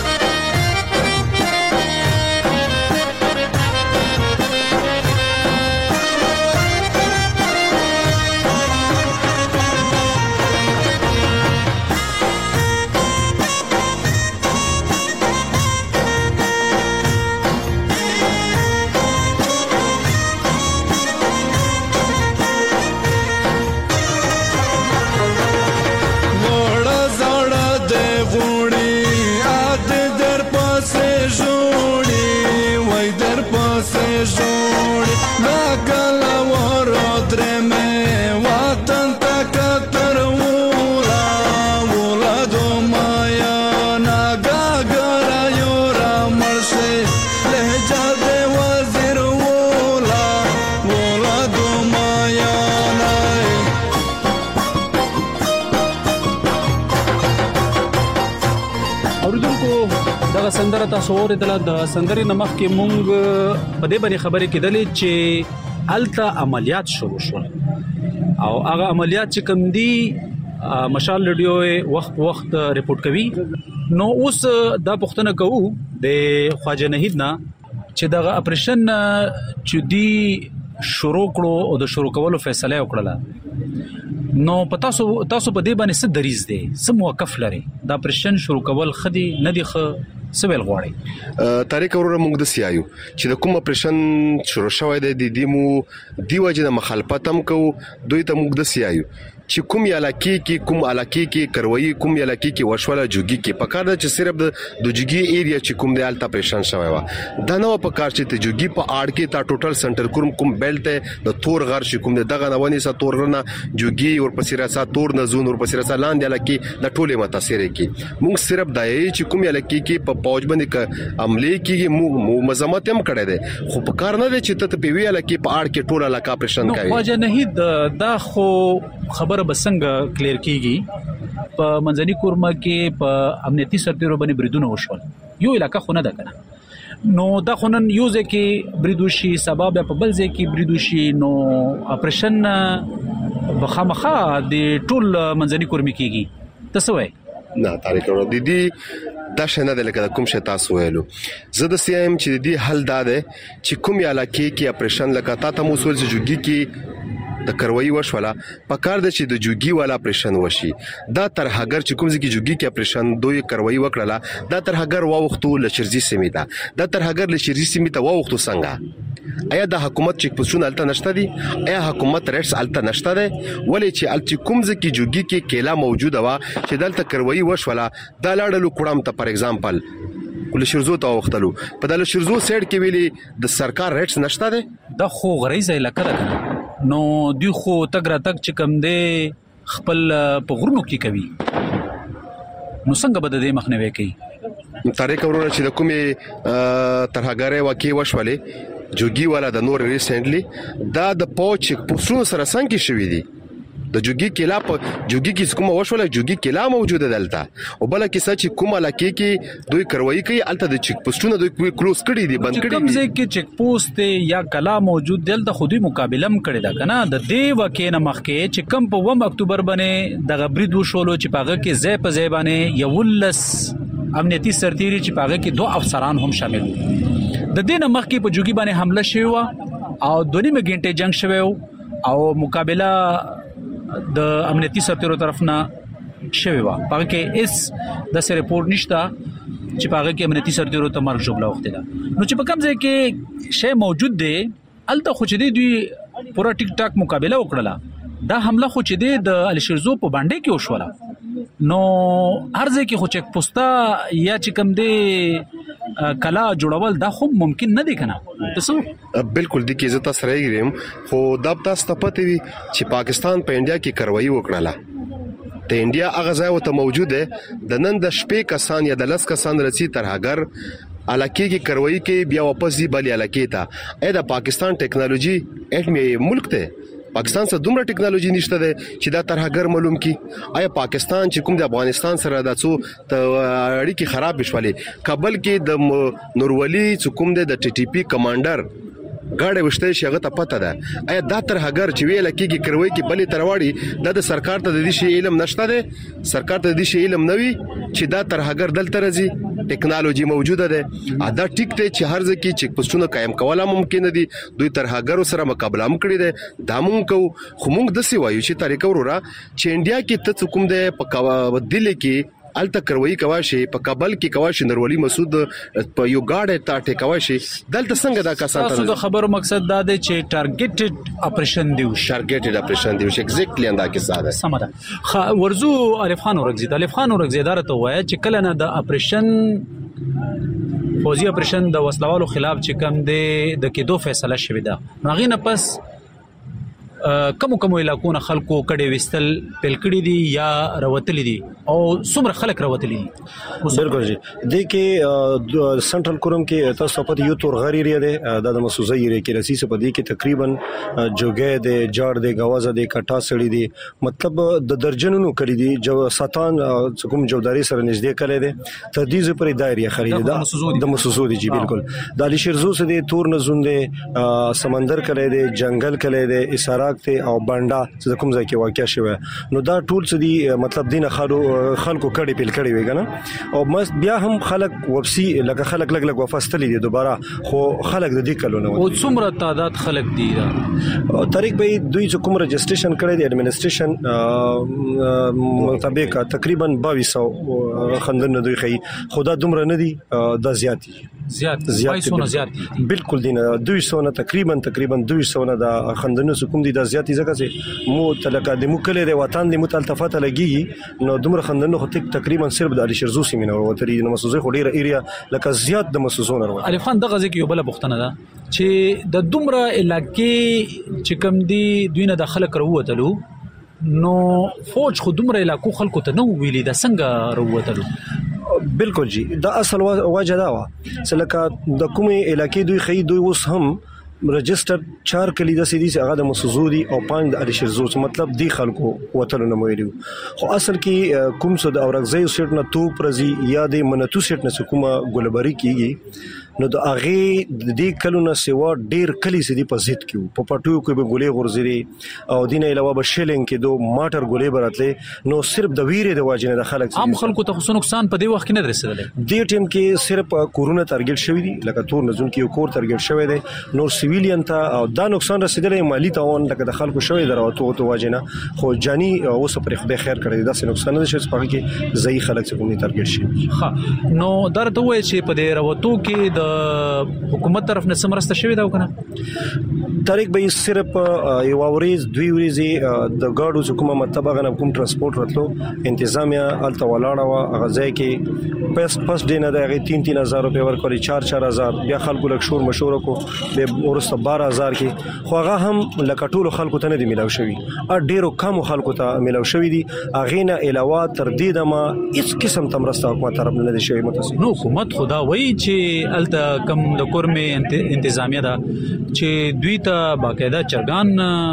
سندره تاسو اوریدله د سندرې نمخ کې مونږ په دې باندې خبرې کېدلې چې الته عملیات شروع شول او هغه عملیات چې کوم دي مشال رادیو وخت ریپورت کوي نو اوس دا پوښتنه کوو د خواجه نهید نه چې دغه اپریشن چې دی شروع کړو او د شروع کولو فیصله وکړه نو تاسو په دې باندې څه دریز دی څه موقف لري دا اپریشن شروع کول خدي نه دی سویل غواړي طارق وروره موږ د سیایو چې د کوم اپریشن شروع شوی دی د دیمو دیوجه د مخالفت هم کو دوی ته موږ د سیایو چې کوم علاقې کې کوم علاقې کې کروي کوم علاقې کې وشوله جوګي کې پکار ده چې صرف د جوګي ایریا چې کوم دی الټا اپریشن شوی و دا نو پکار چې ته جوګي په اړ کې تا ټوټل سنټر کوم بیلټ د تور غر چې کوم دغه نوونی سره تور غرنه جوګي او پسې راسا تور نزون او پسې راسا لاندې علاقې د ټوله متاثر کی موږ صرف دای چې کوم علاقې کې په پوج باندې عملي کې موږ مزمت هم کړی دی خو پکار نه دی چې ته په وی علاقې په اړ کې ټوله علاقې اپریشن کوي خواجه نهید دا خو خبره بسنګ کلیر کیږي په منځني کورما کې په امنیتي سرتیرو باندې بریدونه وشول یو علاقہ خو نه ده کنه نو دا خونن یو ځکه بریدوشي سبب په بل ځکه بریدوشي نو اپریشن بخامخه د ټول منځني کورمي کیږي تاسو وای نه طارق ورو دي دا شنه د لکه کوم شي تاسو ویلو زه د سیم چې دی حل داده چې کوم علاقې کې اپریشن لکه تاسو موصول جوګي کې د کروي وشوله پکار د چې د جوګي والا اپریشن وشي دا تر هغه چې کوم ځکه جوګي کې اپریشن دوی کروي وکړه دا تر هغه وختو لشرزي سیمیدا دا تر هغه لشرزي سیمیدا وختو څنګه ایا د حکومت چې پښونه الته نشته دي ایا حکومت ریټس الته نشته ده ولې چې الته کوم ځکه جوګي کې کېلا موجوده وا چې دلته کروي وشوله دا لاړلو کړم ته فار ایگزامپل کله شرزو ته وختلو په دله شرزو سایډ کې ویلي د سرکار ریټس نشته ده دا خو غریزه علاقه ده نو دوی خو تګرا تک چې کم دی خپل په غرونو کې کوي نو څنګه به د دې مخنیوي کوي طارق ورونه چې د کومه ترهګره واقع وشولې جوګي والا د نور ریسنټلی دا د پوچ پوسونو سره څنګه شوې دي د جوګي کلا په جوګي کې کومه وشوله جوګي کلا موجوده دلته او بل کې سچ کومه لکه کې دوی کروي کوي الته د چیک پوسټونو دوی کلوز کړي دي بند کړي دي کوم ځای کې چیک پوسټ یا کلا موجود دلته خودي مقابله هم کړي دا کنه د دې وکینه مخکې چې کم په 1 اکتوبر باندې د غبرید وشولو چې پاغه کې ځای په ځای باندې یولس امنیتي سرتیري چې پاغه کې 2 افسران هم شامل وو د دې نه مخکې په جوګي باندې حمله شوی او 2 غنټه جنگ شوی او مقابله د امنیتي سرتیرو طرف نه شوی و پاګه کې اس د سره رپورټ نشته چې پاګه کې امنیتي سرتیرو ته مرګ جوړه وخت ده نو چې په کوم ځای کې شی موجود دی الته خو چې دوی پورا ټیک ټاک مقابله وکړه دا حمله خو چې د الشرزو په باندې کې وشوله نو هرځه کې خو چک پوسټا یا چې کوم دی کلا جوړول دا خو ممکن نه دی کنه تاسو بالکل د کی عزت سره یې خو دا تاسو ته پته وي چې پاکستان په انډیا کې کاروایی وکړه د انډیا هغه ځای وته موجود دی د نن د شپې کسان یا د 10 کسان رسی ترهګر علاقې کې کروي کې بیا واپس دی بلی علاقې ته دا پاکستان ټیکنالوژي اټمی ملک ته پاکستان سره دومره ټیکنالوژي نشته ده چې دا ترهګر معلوم کی آیا پاکستان چې کوم د افغانستان سره د څو اړیکې خراب بشولې کابل کې د نورولي چې کوم د ټي ټي پی کمانډر ګاډه وشته شي هغه ته پته ده آیا دا ترهګر چې ویل کېږي کروي کې بلې ترواړي د سرکار ته د دې شی علم نشته ده سرکار ته د دې شی علم نوي چې دا ترهګر دلته راځي ټیکنالوژي موجوده ده دا ټیک ته چې هر ځکه چې پښتون قائم کوله ممکن دي دوی ترهګر سره مقابله هم کړی ده دا مونږ کو خو مونږ د سی وایو چې طریقه ورورا چې انډیا کې ته کوم ده په دل کې الته کروي کواشي په کابل کې کواشي نرولي مسعود په یو گاډه ټاټه کواشي دلته څنګه دا کسان تاسو د خبرو مقصد دا دی چې ټارګټډ اپریشن دی ایگزیکټلی انده کې ساده سمره ورزو الف خان اورګزي اداره وایي چې کله نه د اپریشن فوزي اپریشن د وسلوالو خلاف چې کم دی د کېدو فیصله شوې ده هغه نه پس کوم علاقونو خلکو کډې وستل پلکړې دي یا راوتلې دي او څومره خلک راوتلې دي بالکل جی د کې سنټرل کورم کې تاسو په یو تور غری لري د مسوزي لري کې رسی په دې کې تقریبا جوګې د جاړ د غوازه د کټا سړې دي مطلب د درجنونو کړې دي جو ساتان کوم جوړداري سره نږدې کړي دي تدیز پر دایره خرید د مسوزو دي جی بالکل د علي شیرزو سره د تور نزون دي سمندر کړي دي جنگل کړي دي اسارا او بانډا چې کوم ځای کې واقع شوی نو دا ټول څه دي مطلب دینه خلکو کړي پیل کړي وي کنه او بیا هم خلک وبسي لکه خلک لګ وفاستلې دي دوباره خو خلک د دې کلو نه او څومره تعداد خلک دي طریق به دوی چې کوم رجسټریشن کړي دي اډمنسټریشن مطابق تقریبا 2200 خندن دوی خي خدا دومره نه دي د زیاتی بالکل دینه 200 نه تقریبا 200 نه د خندنو کوم دي د زیاتی ځکه چې مو تلکه د مکلې د وطن د متلطفات لګي نو دومره خندنو خو تقریبا صرف د علي شیرزو سیمینه وتري نو مسوزي خو ډیره ایریا لکه زیات د مسوزونه ورو الف خان دغه ځکه یو بل بوختنه ده چې د دومره علاقې چې کم دي دوی نه د خلک وروتلو نو فوج خو دومره علاقو خلکو ته نو ویلي د څنګه وروتلو بالکل جی دا اصل وجه دا و چې لکه د کومې علاقې دوی خې دوی اوس هم رجستر 4 کلی د سیدی هغه د مسوزودي او 5 د علي شیرزو مطلب دی خلکو وتلو نه ویلو خو اصل کې کوم څه د اورګزي سیټ نه تو پرزي یا د منتو سیټ نه کومه ګلبري کیږي نو د اغه د دې کلونه سیوا ډیر کلی سدي په ضد کیو په پټو کې به ګولې غورځري او دینه علاوه به شیلینګ کې دو ماټر ګولې براتله نو صرف د ویرې د واجنه د خلک عام خلکو ته خصوصا نقصان په دې وخت کې نه رسیدل دې ټیم کې صرف کورونه تارګټ شوی دي لکه تور نزون کې یو کور تارګټ شوی دی نو سیویلین ته او دا نقصان رسیدل مالی تاوان لکه د خلکو شوی دراوته تو واجنه خو جاني اوس پر خدای خیر کړی دا څه نقصان نه شي په کې ځای خلک څخه کومي تارګټ شي ها نو درته وای چې په دې راوتو کې د حکومت طرف نه سمرسته شوی دا وکنه طریق به صرف یو ورځ دوی ورځې د ګاډو حکومت مطلب غنه کوم ترانسپورت راتلو انتظامیه الته ولاړه وا غځای کې پس دینه د 3-3000 روپے ورکړي 4-4000 بیا خلکو لک شور مشوره کو به ورسته 12000 کې خو هغه هم لکټولو خلکو ته نه دی ملاو شوی ډیرو کم خلکو ته ملاو شوی دي اغه نه علاوه تر دې دمه هیڅ قسم تمرسته حکومت طرف نه دی شوی متاسف نو حکومت خدا وای چې الته کم د کورمه انتظامیه ده چې دوی ته باقاعده چرګان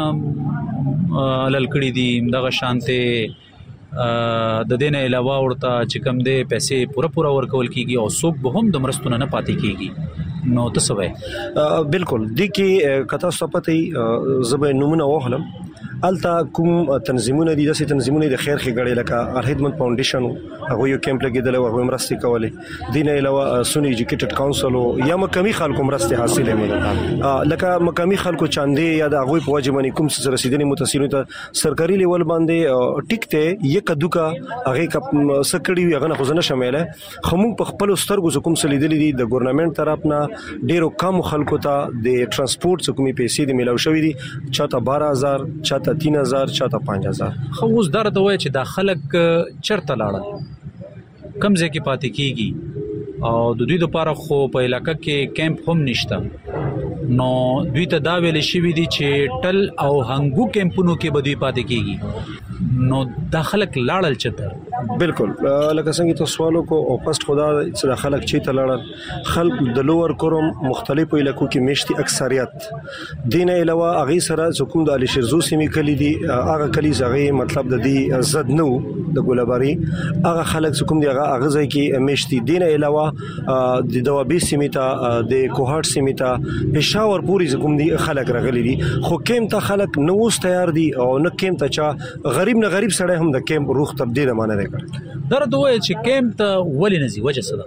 للکړي دي دغه شانته د دین علاوه ورته چې کم دې پیسې پوره ورکول کیږي او څوک به هم د مرستونه نه پاتې کیږي نو تاسو وای بالکل د کی کتا صفته زبې نمونه وهلم التا کوم تنظیمونه دي د تنظیمونه د خیر خګړې لکه الهدمت فاونډیشن هغه یو کیمپ لګیدل او هغه مرستې کولې دین علاوه سونی ایجوکیټډ کونسل یا مقامی خلکو مرستې حاصلې مې لکه مقامی خلکو چاندې یا د هغه په وجه باندې کوم څه رسیدنې متأثرین ته سرکاري لیول باندې ټیکته یک دوکا هغه سکړی هغه نه خو نه شامله خمو په خپل سترګو کوم څه لیدلې دي د ګورنمنت طرف نه ډیرو کم خلکو ته د ترانسپورت کومې پیسې د ملاو شوې دي چاته 12000 چاته 3000 چاته 5000 خو اوس درته وای چې دا خلک چرته لاړل کم ځای کې پاتې کیږي او د دوی لپاره خو په علاقې کې کیمپ هم نشته نو دوی ته دا ویل شي دي چې ټل او هنګو کیمپونو کې بدوي پاتې کیږي نو د خلک لاړل چته بالکل لکه څنګه تاسو سوالو کو او پست خدا چې خلک چي ته لاړل خلک د لوور کورم مختلفو علاقو کې مشتي اکثریت دین علاوه اغه سره حکومت د علي شرزو سیمې کلی دي هغه کلی زغه مطلب د دې زد نو د ګولباري هغه خلک حکومت هغه ځای کې مشتي دین علاوه د دوابي سیمې ته د کوهات سیمې ته پېښور پوری حکومت دي خلک راغلي دي خو کېم ته خلک نو تیار دي او نه کېم ته چا غریب نه غریب سړی هم د کېم روح تبدیل معنی نه کړ درته وایي چې کېم ته ولې نزي وجه څه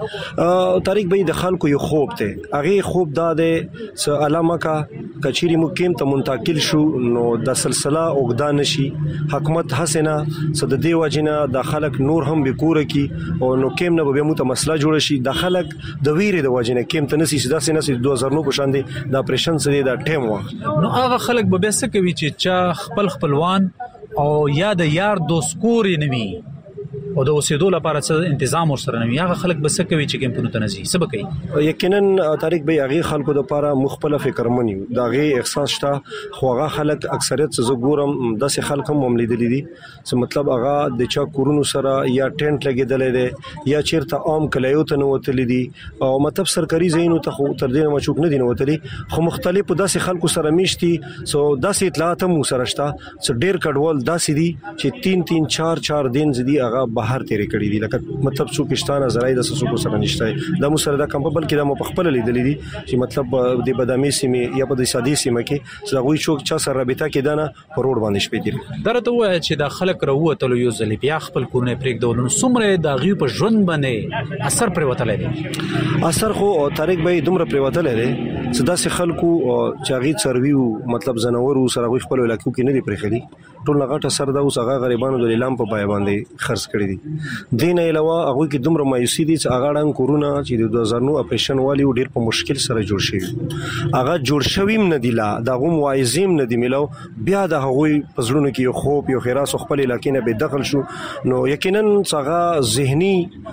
ده طریق به د خلکو یو خوب ته هغه خوب دا ده س علامه کا کچيري مو کېم ته منتقل شو نو د سلسله اوګدان شي حکومت حسنه صد دی وجنه د خلک نور هم بکوره کی او نو کېم نه به مو ته مسله جوړ شي د خلک د ویره د وجنه کېم ته نسی سدا سینه 2009 په شان دي د اپریشن سره د ټیم وخت نو هغه خلک به بس کوي چې چا خپلوان او یا د یار دوست کورې نوي او د اوسېدو لپاره څه تنظیم ورسره نوي هغه خلک بس کوي چې کیمپونو ته نزي سبا کوي یقینا طریق به هغه خلکو د لپاره مختلف فکرمنی دا غي احساس شته خو هغه خلک اکثریت څه ګورم داسې خلک هم مملیدل دي چې مطلب هغه د چا کورونو سره یا ټینټ لګیدل دي یا چیرته عام کلیو ته نوتل دي او مطلب سرکاري زینو ته خو تر دې مچوک نه دي نوتلي خو مختلفو داسې خلکو سره میشتي سو داسې اطلاعات هم سره شته چې ډیر کډوال داسې دي چې 3 4 دین زدي هغه بهر تیرې کړې دي لکه مطلب څو پښتانه زړای د سسو سره نشته د مو سره د کمپ بلکې د مو په خپل لیدلې دي چې مطلب د بادامي سیمه یا په د سادي سیمه کې چې غوي چوک چا سره رابطه کې دانه په روډ باندې شپې دي درته وایي چې د خلک راووتلو یو ځل بیا خپل کورونه پرېږ دولن سمره د غي په ژوند باندې اثر پرې وتلې دي اثر خو طریق به دومره پرې وتلې دي چې داسې خلکو چې غي سرویو مطلب زناور سره غوي خپل علاقو کې نه دي پرېخلي ټول غټه سر دا اوس هغه غریبانو د لیلام په پای باندې خرڅ کړی دي دین علاوه هغه کې دومره مایوسی دي چې هغه ډنګ کورونا چې د 2009 اپریشن والی ډیر په مشکل سره جوړ شي هغه جوړ شویم نه دی لا دا غو موایزیم نه دی ملو بیا د هغه پزړونو کې یو خوب یو خیراس خپل علاقې نه به دخل شو نو یقینا هغه ذهني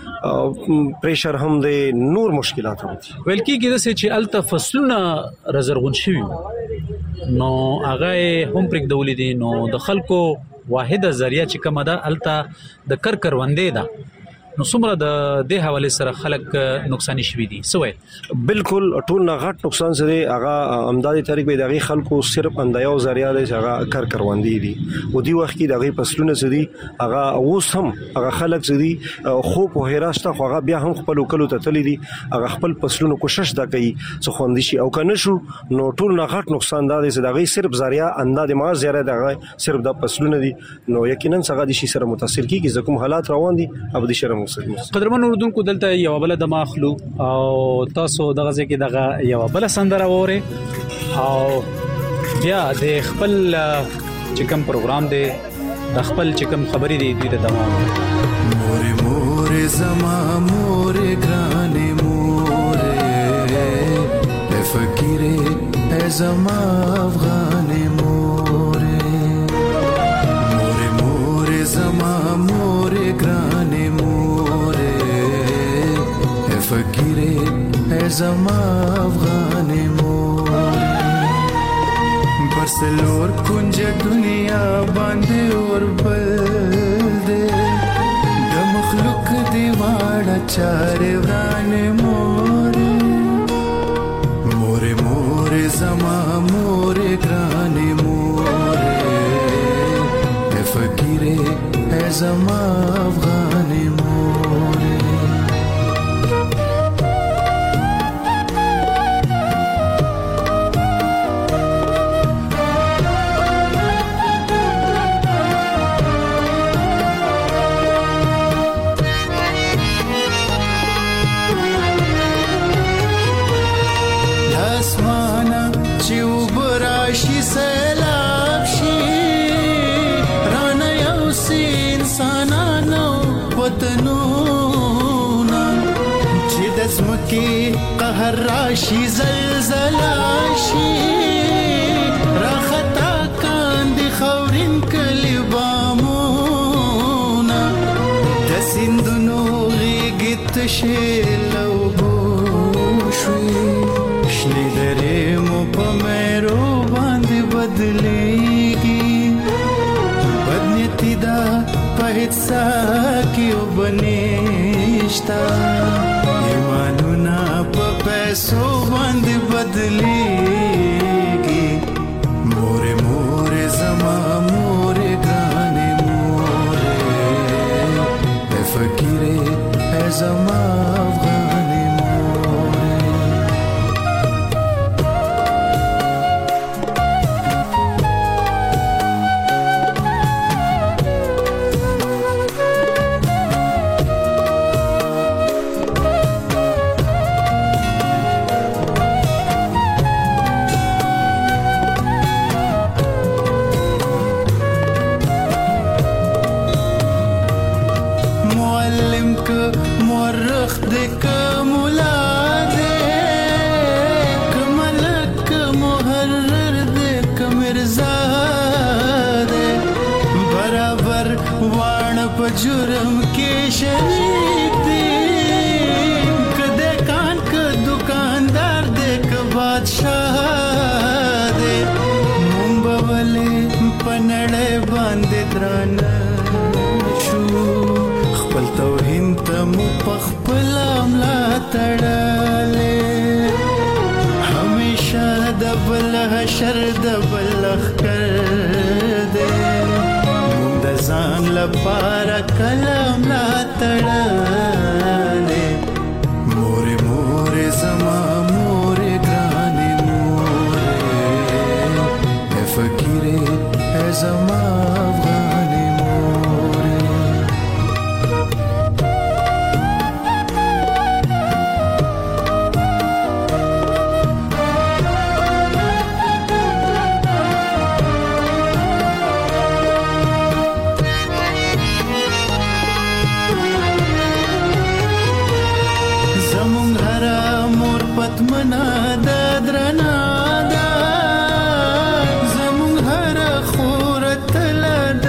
پریشر هم د نور مشکلات هم ویل کېږي چې الته فصلونه رزرغون شوی نو هغه هم پرېږ دولې دي نو د خلکو واحده ذریعہ چې کومه ده الته د کروندې ده نو څومره د دې حواله سره خلک نقصان شوي دي سوې بالکل ټول نه غټ نقصان سره هغه امدادي طریق به دغه خلکو صرف اندایو ذریعہ ده چې هغه کروندې دي او دی وخت کې دغه فصلونه سدي هغه اوس هم هغه خلک سدي خو په هراشته خو هغه بیا هم خپل وکړو ته تللی دي هغه خپل فصلونو کوشش دا کوي چې خوندې شي او کنه شو نو ټول نه غټ نقصان ده چې دغه صرف ذریعہ انداز ما زیاده دغه صرف د فصلونه دي نو یقینا څنګه دي شي سره متاثر کیږي ځکه حالات روان دي اب دي شرم قدرمن اردوونکو دلته یو بل د ماخلو او تاسو دغه ځکه دغه یو بل سندره وره او بیا د خپل چکم پروګرام دی د خپل چکم خبري دی دوی ته دوام مورې مورې زما مورې ګرانې مورې فقیرې زما افغانې مورې مورې مورې زما مورې ګرانې فقیره زما افغانې مورې برسلور کنج دنیا باندې اور بل دې د مخلوق دی واړه چارې ورانې مورې مورې مورې زما مورې ګرانې مورې فقیره زما افغانې مورې قهر راشي زلزلاشي راختا کاندي خورين کلی بامونا د سندونو غیږت شلو بوشوي شنه درې مو په مېرو باندې بدلېږي بدنيتي هیڅ کې وبنيشتا ایمانونه په پیسو باندې بدلېږي مورې مورې زما مورې ګرانې مورې اے فقیرې اے زما افغانې مورې مورخ دې که مولا دې که ملک که محرر دې که مرزا دې برابر واڼه په جرم کې شریک دي که دکان که دکاندار دې که بادشاه دې مونږ به ولې په نړۍ باندې درانه شو خپل توهین ته مو پخپل املا تړلې همیشه د بل حشر د بل لښکر دی مونږ د ځان لپاره کلام لا تړلې مورې مورې زما مورې ګرانې مورې اے فقیرې اے زما افغانې مورې منا د درنا دا زمون هر خورت لد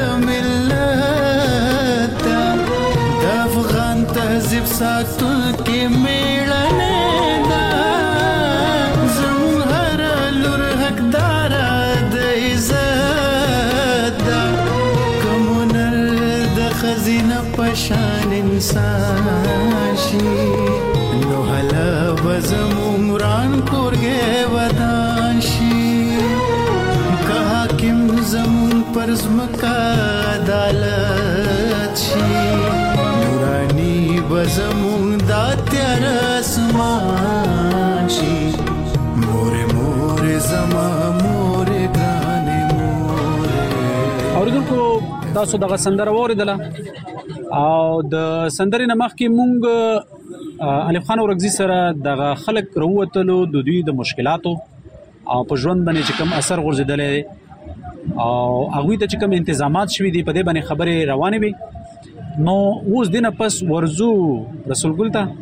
ملت د افغان تهذیب ساتل کې میړنه دا زمون هر لور حقدار د عزت دا کومنر د خزینه پشان انسان شي نو هلا بزمون ران کورګه ودان شي که حاکم زمون پر زمکا عدالت شي نورانی بزمون دا تیار اسمان شي مورې مورې زما مورې ګرانې مورې. اوریدونکو تاسو دغه سندره واوریدله او د سندرې نه مخکې مونږ الف خان اورغزي سره دغه خلک راووتلو د دوی د مشکلاتو او په ژوند باندې چې کوم اثر غورځېدلی او هغوی ته چې کوم انتظامات شوي دي په دې باندې خبرې روانې وي. نو اوس دې نه پس ورځو رسول ګل ته.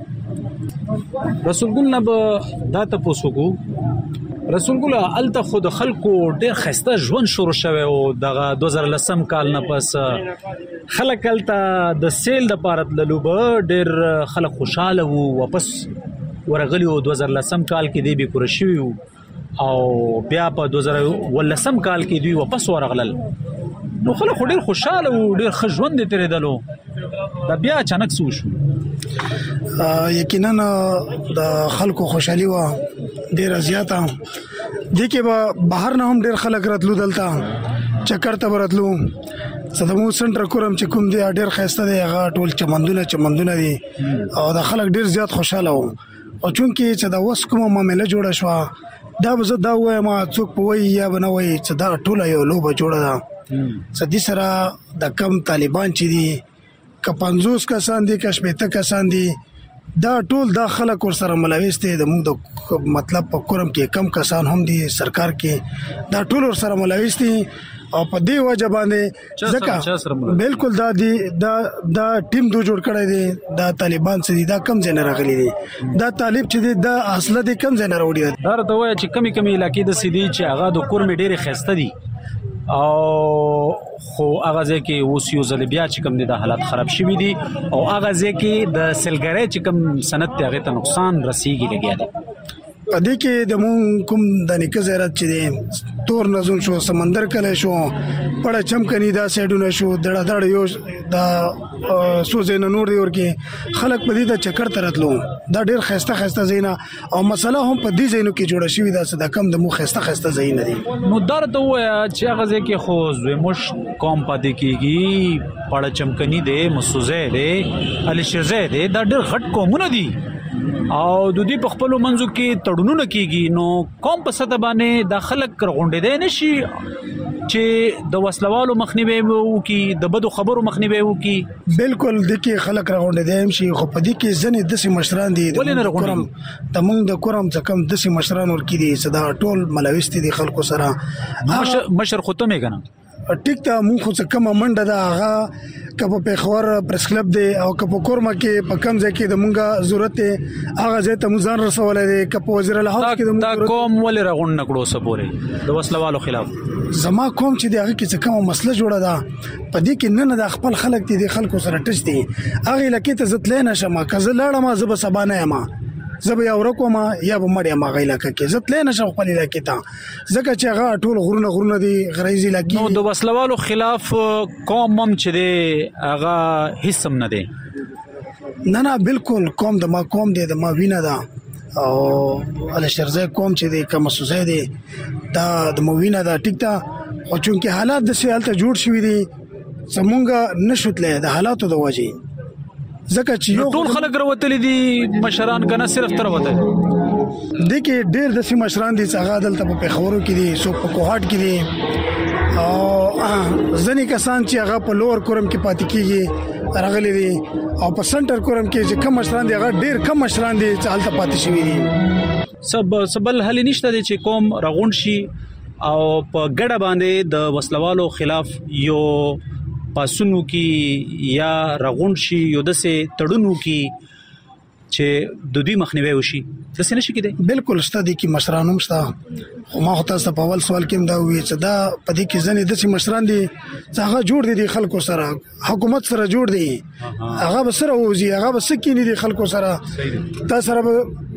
رسول ګل نه به دا تپوس وکړو رسول ګل هلته خو د خلکو ډېر ښایسته ژوند شروع شوی و دغه 2010 کال نه پس خلک هلته د سیل دپاره تللو به ډېر خلک خوشحاله وو واپس ورغلي وو 2010 کال کې دی بې کوره شوي وو او بیا په 2019 کال کې دوی واپس ورغلل نو خلک خو ډېر خوشحاله وو ډېر ښه ژوند یې تېرېدلو دا بیا اچانک څه وشو. یقینا د خلکو خوشحالي وه ډېره زیاته دې کې به بهر نه هم ډېر خلک راتلو دلته چکر ته به راتلو څه د مو سنټر کورم چې کوم دی ډېر ښایسته دی هغه ټول چمندونه دي او د خلک ډېر زیات خوشحاله وو او چونکې چې د اوس کومه معامله جوړه شوه دا به زه دا ووایم څوک به وایي یا به نه وایي چې دا ټوله یو لوبه جوړه ده چې دې سره د کم طالبان چې دي که 50 کسان دي که 80 کسان دي دا ټول دا خلک ورسره ملوث دي د موږ د مطلب په کورم کې کم کسان هم دي سرکار کې دا ټول ورسره ملوث دي او په دې وجه باندې ځکه بالکل دا ټیم دو جوړ کړی دی دا طالبان چې دي دا کم ځای نه راغلي دي دا طالب چې دی دا اصله دي کم ځای نه راوړي دا راته وایي چې کمی علاقې د سیدي چې هغه د کورمې ډېرې ښایسته دي او خو هغه ځای کې اوس یو ځل بیا چې کوم دي د حالات خراب شوي دي او هغه ځای کې د سیلګرۍ چې کوم صنعت دی هغې ته نقصان رسیږي لګیا دی. پدې کې د مون کوم د نیکه زیارت چې دی تور نزون شو سمندر کله شو پړه چمکنی دا سیډونه شو دړه دړ یو دا سوزین نور دی ورکی خلک پدې د چکر ترتلو دا ډیر خسته زینا او مسله هم پدې زینو کې جوړه شوې دا صدا کم د مو خسته زینا دي نو درته وایا چې هغه ځکه خو زوی مش کوم پدې کېږي پړه چمکنی دی مسوزه دی علي شزه دی دا ډیر غټ کومونه دي او د دې په خپل منځو کې تړونونه کیږي نو کوم په ساده باندې د خلک غونډې دی نشي چې د وسلوالو مخنیوي وکي د بدو خبرو مخنیوي وکي بالکل د کې خلک غونډې دی شي خو په دې کې ځنې د سي مشران دي د موږ د کورم څخه کم د سي مشران ورکی دي صدا ټول ملويستي دي خلکو سره مشر خطمه کنه ټیک ته مونږ خو څه کومه منډه ده هغه کپ په خور پریس کلب دی او کپ کورما کې په کم ځای کې د مونږه ضرورت دی هغه ځای ته مزان رسولای دی کپ وزیر الهاوس کې د مونږ کوم ولې راغون نکړو سپوري د وسلوالو خلاف زما کوم چې دغه کې څه کومه مسله جوړه ده په دې کې نه د خپل خلک دي د خلکو سره ټچ دي هغه لکه ته زتلې نشم کزه لاړم زب سبانه ما زب یا ورکوما یا به مړ ما غیلا کې زتلې نشم خپل لکه ته ځکه چې هغه ټول غرونه دي غریزي لکه نو د وسلوالو خلاف قوم مم چې دی هغه هیڅ نه دی نه بالکل قوم د ما وینا ده او ال شرزه قوم چې دی کوم سوزه دی دا د مووینا دا ټیک تا او چونکه حالات د سیالته جوړ شوې دي سمونګه نشوتله د حالاتو د وجه زکه چې یو ټول خلک وروتل دي مشران کنه صرف تر وته دي کې ډېر د سي مشران دي څنګه عدالت په خبرو کې دي سو په کوهات کې دي او ځنی کسان چې هغه په لوور کورم کې پاتې کیږي راغلي دي او په سنټر کورم کې چې کم مشران دي هغه ډېر کم مشران دي چې حالت پاتې شوی دي سبل حل نشته دي چې کوم رغون شي او په ګډه باندې د وسلوالو خلاف یو پاسونو کې یا رغون شي یو دسه تړونو کې چې د دوی مخنیوي وشي د څه نشي کېدی بالکل ستادي کې مشرانوم شته خو ما هوته په اول سوال کې دا وی چې دا په دې کې ځنې د مشران دي چې هغه جوړ دي خلکو سره حکومت سره جوړ دي هغه به سره وځي هغه به سکینی دي خلکو سره تاسو سره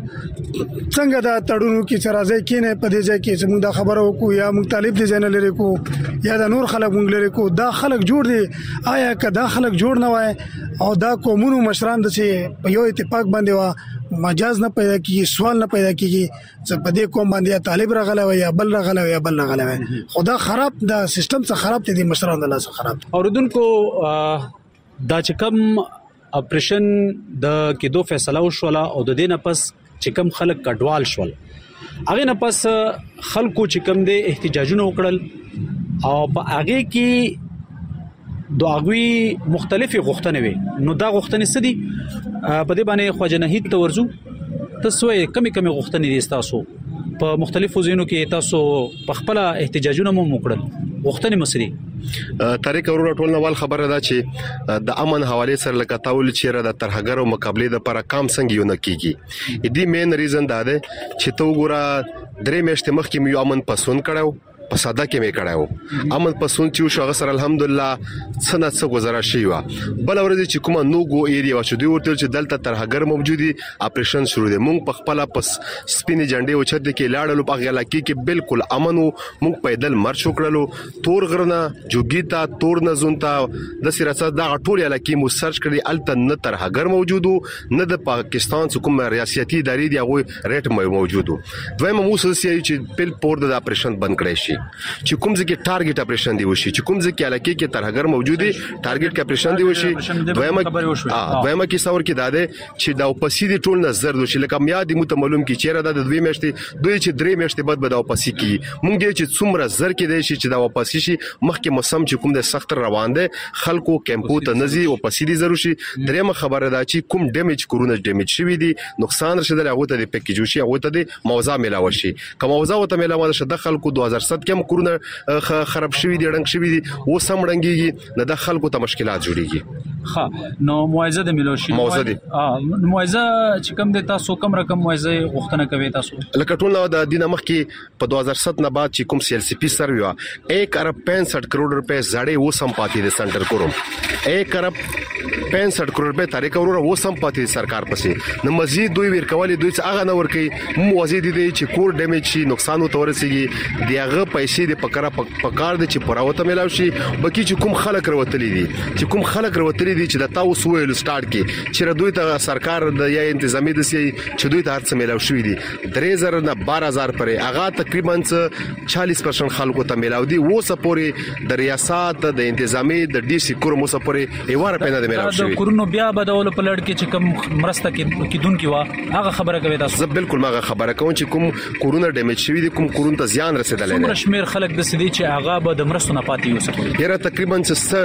څنګه دا تړونو کې چې راځي کینه په دې ځای کې چې موږ دا خبره وکړو یا موږ طالب دي ځنه لري کو یا دا نور خلک موږ لري کو دا خلک جوړ دي آیا کدا خلک جوړ نه وای او دا قومونو مشران د چې په یو اتفاق باندې وا مجاز نه پیدا کیږي سوال نه پیدا کیږي چې په دې قوم باندې طالب راغله یا بل راغله یا بل راغله خدا خراب دا سیستم څخه خراب دي مشران د لاس خراب اوردونکو دا چې کوم اپریشن د کېدو فیصله وشوله او د دې نه پس چې کوم خلک کډوال شول هغه نه پس خلکو چې کوم د احتجاجونه وکړل او په هغه کې دغوی مختلفي غوښتنې وي نو دا غوښتنې څه دي په دې باندې خواجه نهید ته ورزو تاسو کمی غوښتنې دي تاسو په مختلفو ځینو کې تاسو په خپل احتجاجونه مو وکړل غوښتنې مسري طارق اورور ټول نوال خبره ده چې د امن حواله سره لکتاول چې د ترهګرو مقابله د پر کام څنګه یو نکېږي دې مین ریزن ده چې تو ګورا درې میاشتې مخکې یو امن پسون کړو په ساده کې مې کړو امن پسون چې شو غسر الحمدلله سنت څه گزاره شي وا بل ورځ چې کومه نوګو ایریا شو دی ورته چې دلته ترهګر موجودي اپریشن شروع دي مونږ په خپل پس سپینې جنډې او چد کې لاړلو په غلا کې بالکل امن مونږ پیدل مرچ وکړلو تور غرنه جوګیتا تور نزونتا د سیاست د ټول علاقې مو سرچ کړی الته نه ترهګر موجودو نه د پاکستان حکومت ریاستي ادارې دی هغه ریټ موجودو دویمه مو سوسیای چې بل پور د اپریشن بند کړی شي چې کوم ځکه ټارګټ اپریشن دی وشي چې کوم ځکه علاقې کې ترهګر موجودي ټارګټ کې اپریشن دی وشي دویمه کې څور کې داده چې دا اپسی دي ټول نظر دوشي لکه میادي متمعلوم کې چیرې د دوی میاشتې دوی چې درې میاشتې بعد به دا اپسی کې مونږ دې چې څومره زر کې دی چې دا اپسی شي مخکې موسم چې کوم د سخت روان دي خلکو کیمپو ته نزي اپسی دي ضروري شي درېمه خبره ده چې کوم ډیمیج کورونه ډیمیج شوی دي نقصان رسیدل هغه ته د پیکیج شي هغه ته د موضوع ملاوي شي کوم موضوع ته ملاوي شي د خلکو 2007 کم کورونه خراب شوی دي ډنګ شوی دي و سم ډنګيږي نه د خلکو ته مشکلات جوړيږي ها نو موعظه د ملوشي موعظه موعظه چې کوم د تاسو کوم رقم موعظه غوښتنه کوي تاسو لکه ټول د دینه مخ کې په 2007 نه بعد چې کوم CLCP سروي 1 ارب 65 کروڑ روپے زړې و سم پاتې د سنټر کوم 1 ارب 65 کروڑ روپے طریقه ورور و سم پاتې سرکار پسې نو مزید دوی ورکولې دوی څه هغه نه ورکي موازی دي چې کور ډیمیج شي نقصان وتورسيږي دیغه پیسې د پکار دي چې پراوته ملاوي شي بکی چې کوم خلک وروتلي دي چې د تاسو ویل سٹارټ کې چې دوی ته سرکار د یا انتظامی د سي چې دوی ته هرڅ ملاوي شوی دي 3000 نه 12000 پرې هغه تقریبا 40% خلکو ته ملاوي دي و سپوري د ریاست د انتظامی د ډي سي کور مو سپوري ایواره پنه د ملاوي شوی کورونو بیا بدول په لړ کې چې کوم مرسته کې دون کې وا هغه خبره کوي تاسو بالکل ما خبره کوم چې کوم کورونه ډیمیج شوی دي کوم کورونه ته زیان رسیدلی څومره شمیر خلک د سدي چې هغه به د مرستو نه پاتې یو سپوري یره تقریبا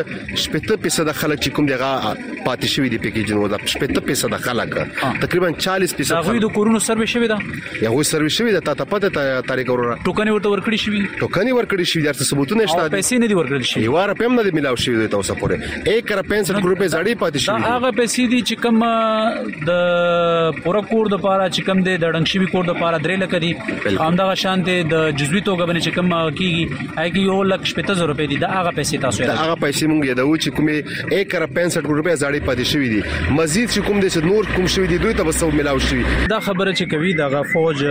70% خلک چې کوم دغه پاتې شوی دي پیکیجن ودا 70% خلک تقریبا 40% هغه د کورونو سروي شوی دا یا هو سروي شوی دا ته پته طریقه ورو ټوکني ورته ورکړی شوی درته ثبوتونه شته پیسې نه دي ورکړل شوی یواره پم نه دی ملاو شوی دی تاسو پورې 1.65 کروڑ روپے زړی پاتې شوی هغه پیسې دي چې کوم د پورا کور د پاره چې کوم د ډنګ شوی کور د پاره 3 لک دي همدغه شانته د جزوی توګه باندې چې کوم کیږي هغه یو لک 15000 روپے دي دا هغه پیسې تاسو دا هغه پیسې مونږ یادو چې کومه 1.65 کروڑ روپے زړی پاتې شوی دي مزید چې کوم د نور کوم شوی دي دوی ته بسو ملاو شوی دا خبره چې کوي دغه فوج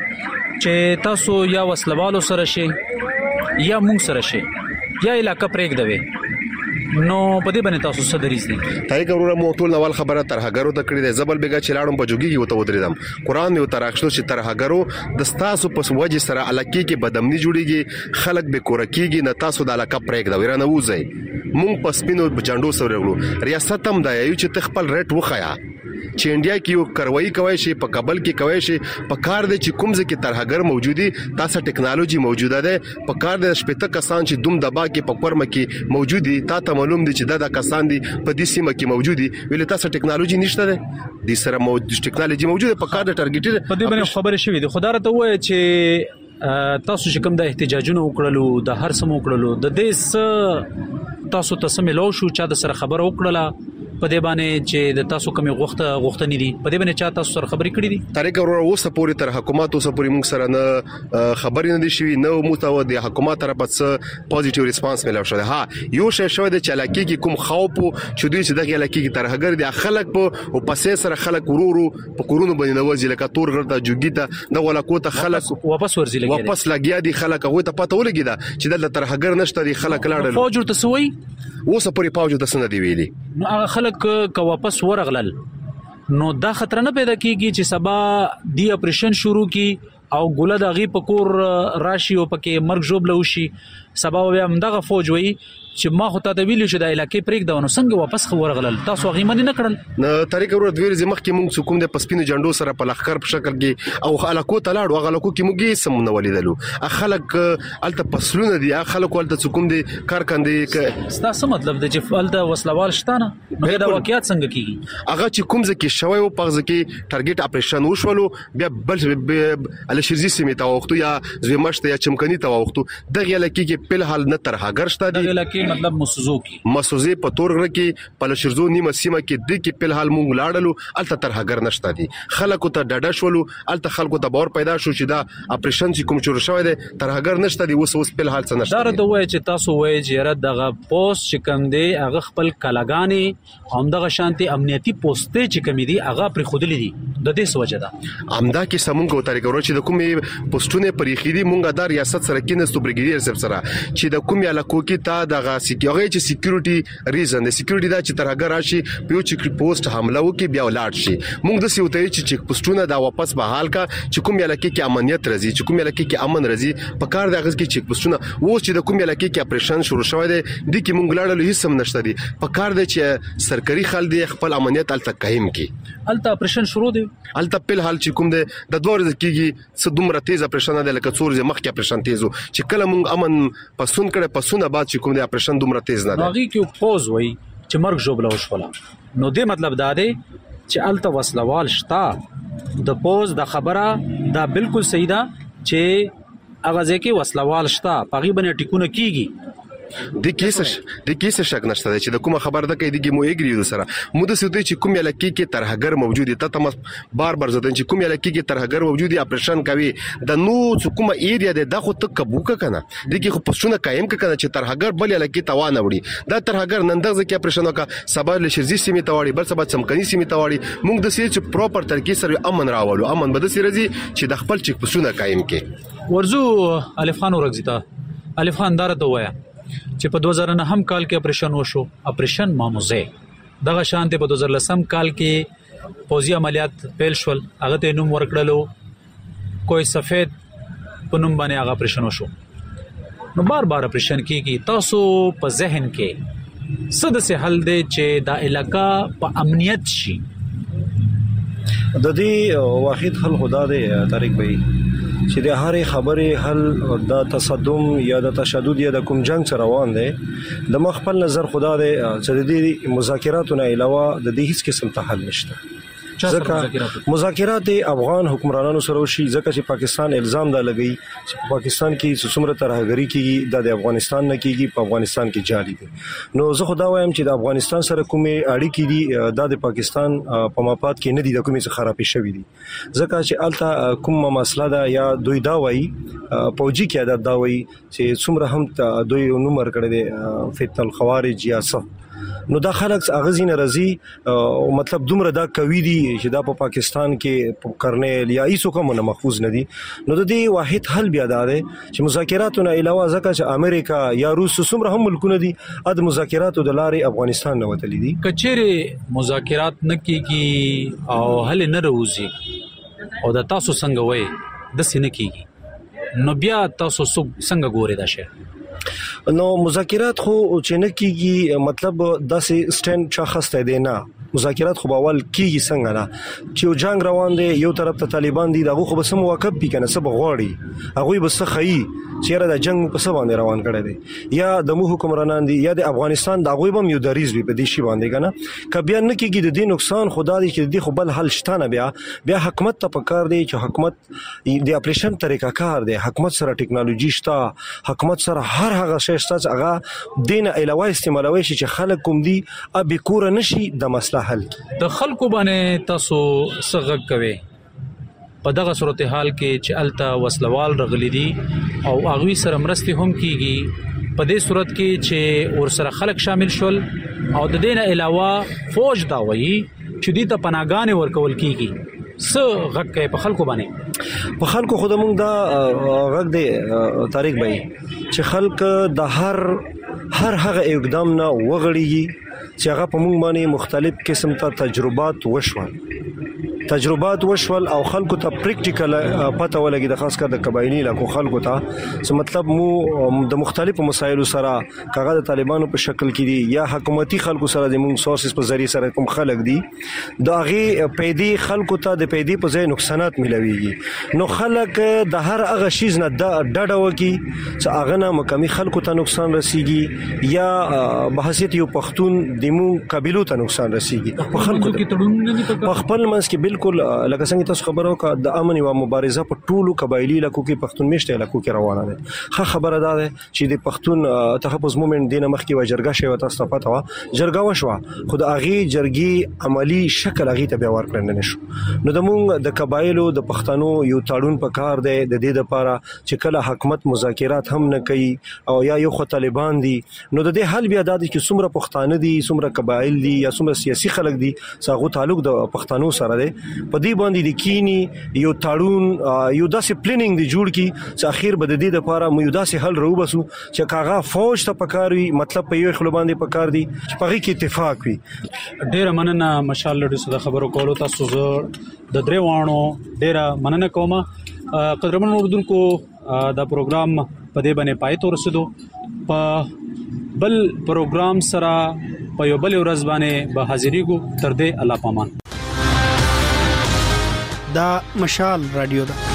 چې تاسو یا وسلوالو سره شي یا مونږ سره شي یا علاقې پرېګ دوي نو په دې باندې تاسو څه دریز دي تای کوره مو ټول نوال خبره تر هغه د کړي د زبل بیګه چلاړم په جوګي وته ودرېدم قران یو تراخښتو چې تر هغه د تاسو په وجه سره علاقې کې بدامني جوړيږي خلک به کورکیږي نه تاسو د علاقې پرېګ دوي رانه وځي مونږ په سپینو جنډو سره غلو ریاست هم دا یو چې تخپل ریټ وخایا چې انډیا کې یو کاروایی کوي شي په کابل کې کوي شي په کار دي چې کوم ځکه تر هغه موجودي تاسو ټکنالوژي موجوده ده په کار د شپته کسان چې دوم دبا کې په پرمه کې موجودي تاسو معلوم دي چې دا کسان دي په دې سیمه کې موجودي ویل تاسو ټکنالوژي نشته ده د سره موجود ټکنالوژي موجوده په کار د ټارګټ په دې باندې خبره شوې ده خدای ته وایي چې تاسو چې کوم د احتجاجونه وکړلو د هر سم وکړلو د دې تاسو ته سملو شو چې د سره خبره وکړه په دې باندې چې د تاسو کومي غوښتنې دي په دې باندې چې تاسو سره خبرې کړې دي طریقه ورو اوسه پوری تر حکومت اوسه پوری موږ سره نه خبرې نه دي شوی نو متو د حکومت طرف څخه پوزټیو ریسپانس ملو شو ها یو شې شو د چلاکی کې کوم خوف چې دوی چې دغه علاقې کې تر هغه د خلک په او پسې سره خلک ورورو په کورونو باندې نوځي لکه تور غرته جوګی ته د ولا کوته خلک واپس ورځي لګي واپس لګیا دي خلک هغه ته پته ولګی دا چې د تر هغه نشته دي خلک لاړل فوج ورته سوي اوسه پوری پاوجو د سند دی ویلي نو هغه خلک که واپس ورغلل نو دا خطر نه پیدا کیږي چې سبا دی اپریشن شروع کی او ګوله د غي پکور راشي او پکې مرګ جوړ لوشي سبا بیا همدغه فوج وي چې ما خو ته ویلو چې د علاقې پرېګ دونه څنګه واپس ورغلل تاسو غیمن نه کړل نو طریقه ورو دوی زمخ کې موږ کوم د پسپینو جنډو سره په لخر په شکل کې او علاقو تلاړو غلکو کې موږ سم نو ولیدلو خلک الته پسلونه دي خلک ولته کوم دي کارکندې ستاسو مطلب د چې فلته وسلوال شتانه نو دا واقعیت څنګه کیږي هغه چې کوم ځکه شوی او پغځ کې ټارګټ اپریشن وشولو بیا بل ال شرزي سیمه ته وختو یا زویمشته یا چمکني ته وختو دغه علاقې کې په حال نه تر هغه شته دي مطلب مسوزي په تورغره کې په شرزو نیمه سیمه کې د کې په حال مونږ لاړلو الته تر هغه نشته دي خلکو ته ډډه شولو الته خلکو ته باور پیدا شو چې دا اپریشن چې کوم شروع شوی دی تر هغه نشته دي اوس په حال څه نشته دا د وای چې تاسو وای چې رد دغه پوسټ چې کوم دی هغه خپل کلاګانی همدغه شانتي امنیتي پوسټ چې کوم دی هغه پر خودلې دي د دې سوجه ده امدا کې سمونګو طریقو چې د کومې پوسټونه پرې خېدي مونږه د ریاست سره کې نستو بریګیډیر صاحب سره چې د کومې علاقو کې تا دغه سکیورټي چې سکیورټي ریزن د سکیورټي دا چې تر هغه راشي په یو چیک پوسټ حمله وکي بیا ولاړ شي موږ د سیوته چې چیک پوسټونه دا واپس بحال کا چې کوم علاقې کې امنیت راځي چې کوم علاقې کې امن راځي په کار د غږ کې چیک پوسټونه و چې د کوم علاقې کې اپریشن شروع شوی دی د کې مونږ لاړل هیڅ هم نشته دي په کار د چې سرکاري خلک خپل امنیت الته قائم کی الته اپریشن شروع دی الته په حال چې کوم د دوه ورځې کېږي څه دومره تیز اپریشن دی لکه څور ځې مخکې اپریشن تیزو چې کله مونږ امن پسون کړه پسونه بعد چې کوم د اپریشن دومره تیز نه دی هغه کې پوز وای چې مرګ جوړ وشولا نو دې مطلب دا دی چې الته وسلوال شتا د پوز د خبره دا بالکل صحیح ده چې اغه ځکه وسلوال شتا پغي باندې ټیکونه کیږي د کیس شک نشته چې د کومه خبر ده کې دغه مو اګری سره مو د سوتې چې کوم یلکی کې ترهګر موجود دي ته تم بار زدن چې کوم یلکی کې ترهګر موجود دي اپریشن کوي د نو کومه ایریا ده د خو ته کبوکه کنه دغه خو پښونه قائم کنه چې ترهګر بل یلکی توان وړي دا ترهګر نندغه کې اپریشن وکا سبا له شرزي سیمه تواړي بل سبا چمکني سیمه تواړي موږ د سې چې پروپر طریقې سره امن راولو امن بده سره چې د خپل چک پښونه قائم کې ورزو الف خان ورغزیتا الف خان دار ته وایا چې په 2009 کال کې اپریشن وشو اپریشن ماموزه دغه شانته په 2010 کال کې پوزي عملیات پیل شول هغه ته نوم ورکړلو کوئی سفید پنوم باندې هغه اپریشن وشو نو بار اپریشن کیږي تاسو په ذهن کې صد سه حل دی چې دا علاقہ په امنیت شي د دې واحد حل خدا دی طارق بھائی چې د هرې خبرې حل د تصدم یا د تشدد یا د کوم جنگ سره روان دی د مخبل نظر خدا دی چې د دې مذاکراتو نه علاوه د دې هیڅ قسم ته حل نشته ځکه مذاکرات افغان حکمرانانو سره وشي ځکه چې پاکستان الزام دا لګي چې په پاکستان کې څومره ترهګری کیږي د افغانستان نه کیږي په افغانستان کې جاري دي نو زه خدا وایم چې د افغانستان سره کومې اړیکې دي د پاکستان په مفاد کې نه دي د کومې څه خرابې شوې دي ځکه چې الته کومه مسله ده یا دوی دا وایي پوجي کې عادت دا وایي چې څومره هم دوی نومر کړی دي فتنه الخوارج یا څه نو دا خلک اغزین رضی او مطلب دومره دا کوي دي چې دا په پاکستان کې کرنیل یا ایسو کوم نه محفوظ نه دي نو د دې واحد حل بیا دا دی چې مذاکراتو نه علاوه ځکه چې امریکا یا روس څومره هم ملکونه دي د مذاکراتو د لارې افغانستان نه وتلی دي کچېره مذاکرات نه کیږي او حل نه روزي او د تاسو څنګه وای د سینې کیږي نو بیا تاسو څنګه ګوري دا شی نو مذاکرات خو چې نه کیږي مطلب داسې سټند شخص ته دی نه مذاکرات خو باول کیږي څنګه نه چې جنگ روان دی یو طرف ته طالبان دي دغه خو به سم واقف پی کنه سب غوړي هغه به څه خي چیرې د جنگ په څه باندې روان کړي دي یا د مو حکمرانان دي یا د افغانستان د غوي بم یو دریز به په دې شی باندې کنه ک بیا نه کیږي د دې نقصان خدا دي چې د خو بل حل شتانه بیا حکومت ته پکار دی چې حکومت د اپریشن طریقہ کار دی حکومت سره ټکنالوژي شته حکومت سره هر هغه شی شته هغه دین علاوه استعمالوي شي چې خلک کوم دي ابي کور نشي د مسله حل د خلکو باندې تاسو څنګه کوي په دغه صورتحال کې چې التا وسلوال رغلي دي او اغوي سره مرستي هم کیږي په دې صورت کې چې ور سره خلک شامل شول او د دین علاوه فوج دا وایي چې دې ته پناهګانې ورکول کیږي څه غږ کوي په خلکو باندې په خلکو خود موږ دا غږ دی طارق بھائی چې خلک د هر هغه اقدام نه وغړيږي چې هغه په موږ باندې مختلف قسم ته تجربات وشول او خلکو ته پریکټیکل پته ولګي د خاص کر د قبایلی علاقو خلکو ته چې مطلب مو د مختلفو مسایلو سره کاغه د طالبانو په شکل کې دي یا حکومتي خلکو سره د موږ سورسز په ذریعہ سره کوم خلک دي دا غي پیدي خلکو ته د پیدي په ځای نقصانات ملويږي نو خلک د هر هغه شیز نه ډډه وکي چې هغه نه مکمل خلکو ته نقصان رسیږي یا بحثیت یو پښتون د مو قبيلو ته نقصان رسیږي په خلکو په خپل منځ کې بالکل لکه څنګه تاسو خبرو کا د امن او مبارزه په ټولو قبایلی علاقو کې پښتون میشته علاقو کې روانه ده ښه خبره ده چې د پښتون تحفظ مومنت دینه مخکې و جرګه شوی تاسو پته و جرګه وشو خو د اغي جرګي عملی شکل اغي ته بیا ورکړل نشو نو د مونږ د قبایلو د پښتنو یو تاړون په کار دی د دې لپاره چې کله حکومت مذاکرات هم نه کوي او یا یو خو طالبان دي نو د دې حل بیا د چې څومره پښتانه دي څومره قبایل دي یا څومره سیاسي خلک دي څنګه تعلق د پښتنو سره دی په دې باندې د کینی یو تاړون یو داسې پلانینګ دی جوړ کی چې اخیر به د دې لپاره مو یو داسې حل راو بسو چې کاغه فوج ته پکاروي مطلب په یو خلو باندې پکار دي چې په کې اتفاق وي ډیره مننه مشال ډیره خبرو کولو تاسو د درې وانو ډیره مننه کوم قدرمن اردوونکو دا پروګرام په دې باندې پای ته رسیدو په بل پروګرام سره په یو بل ورځ باندې به حاضرېږو تر دې الله پامان دا مشال رادیو ده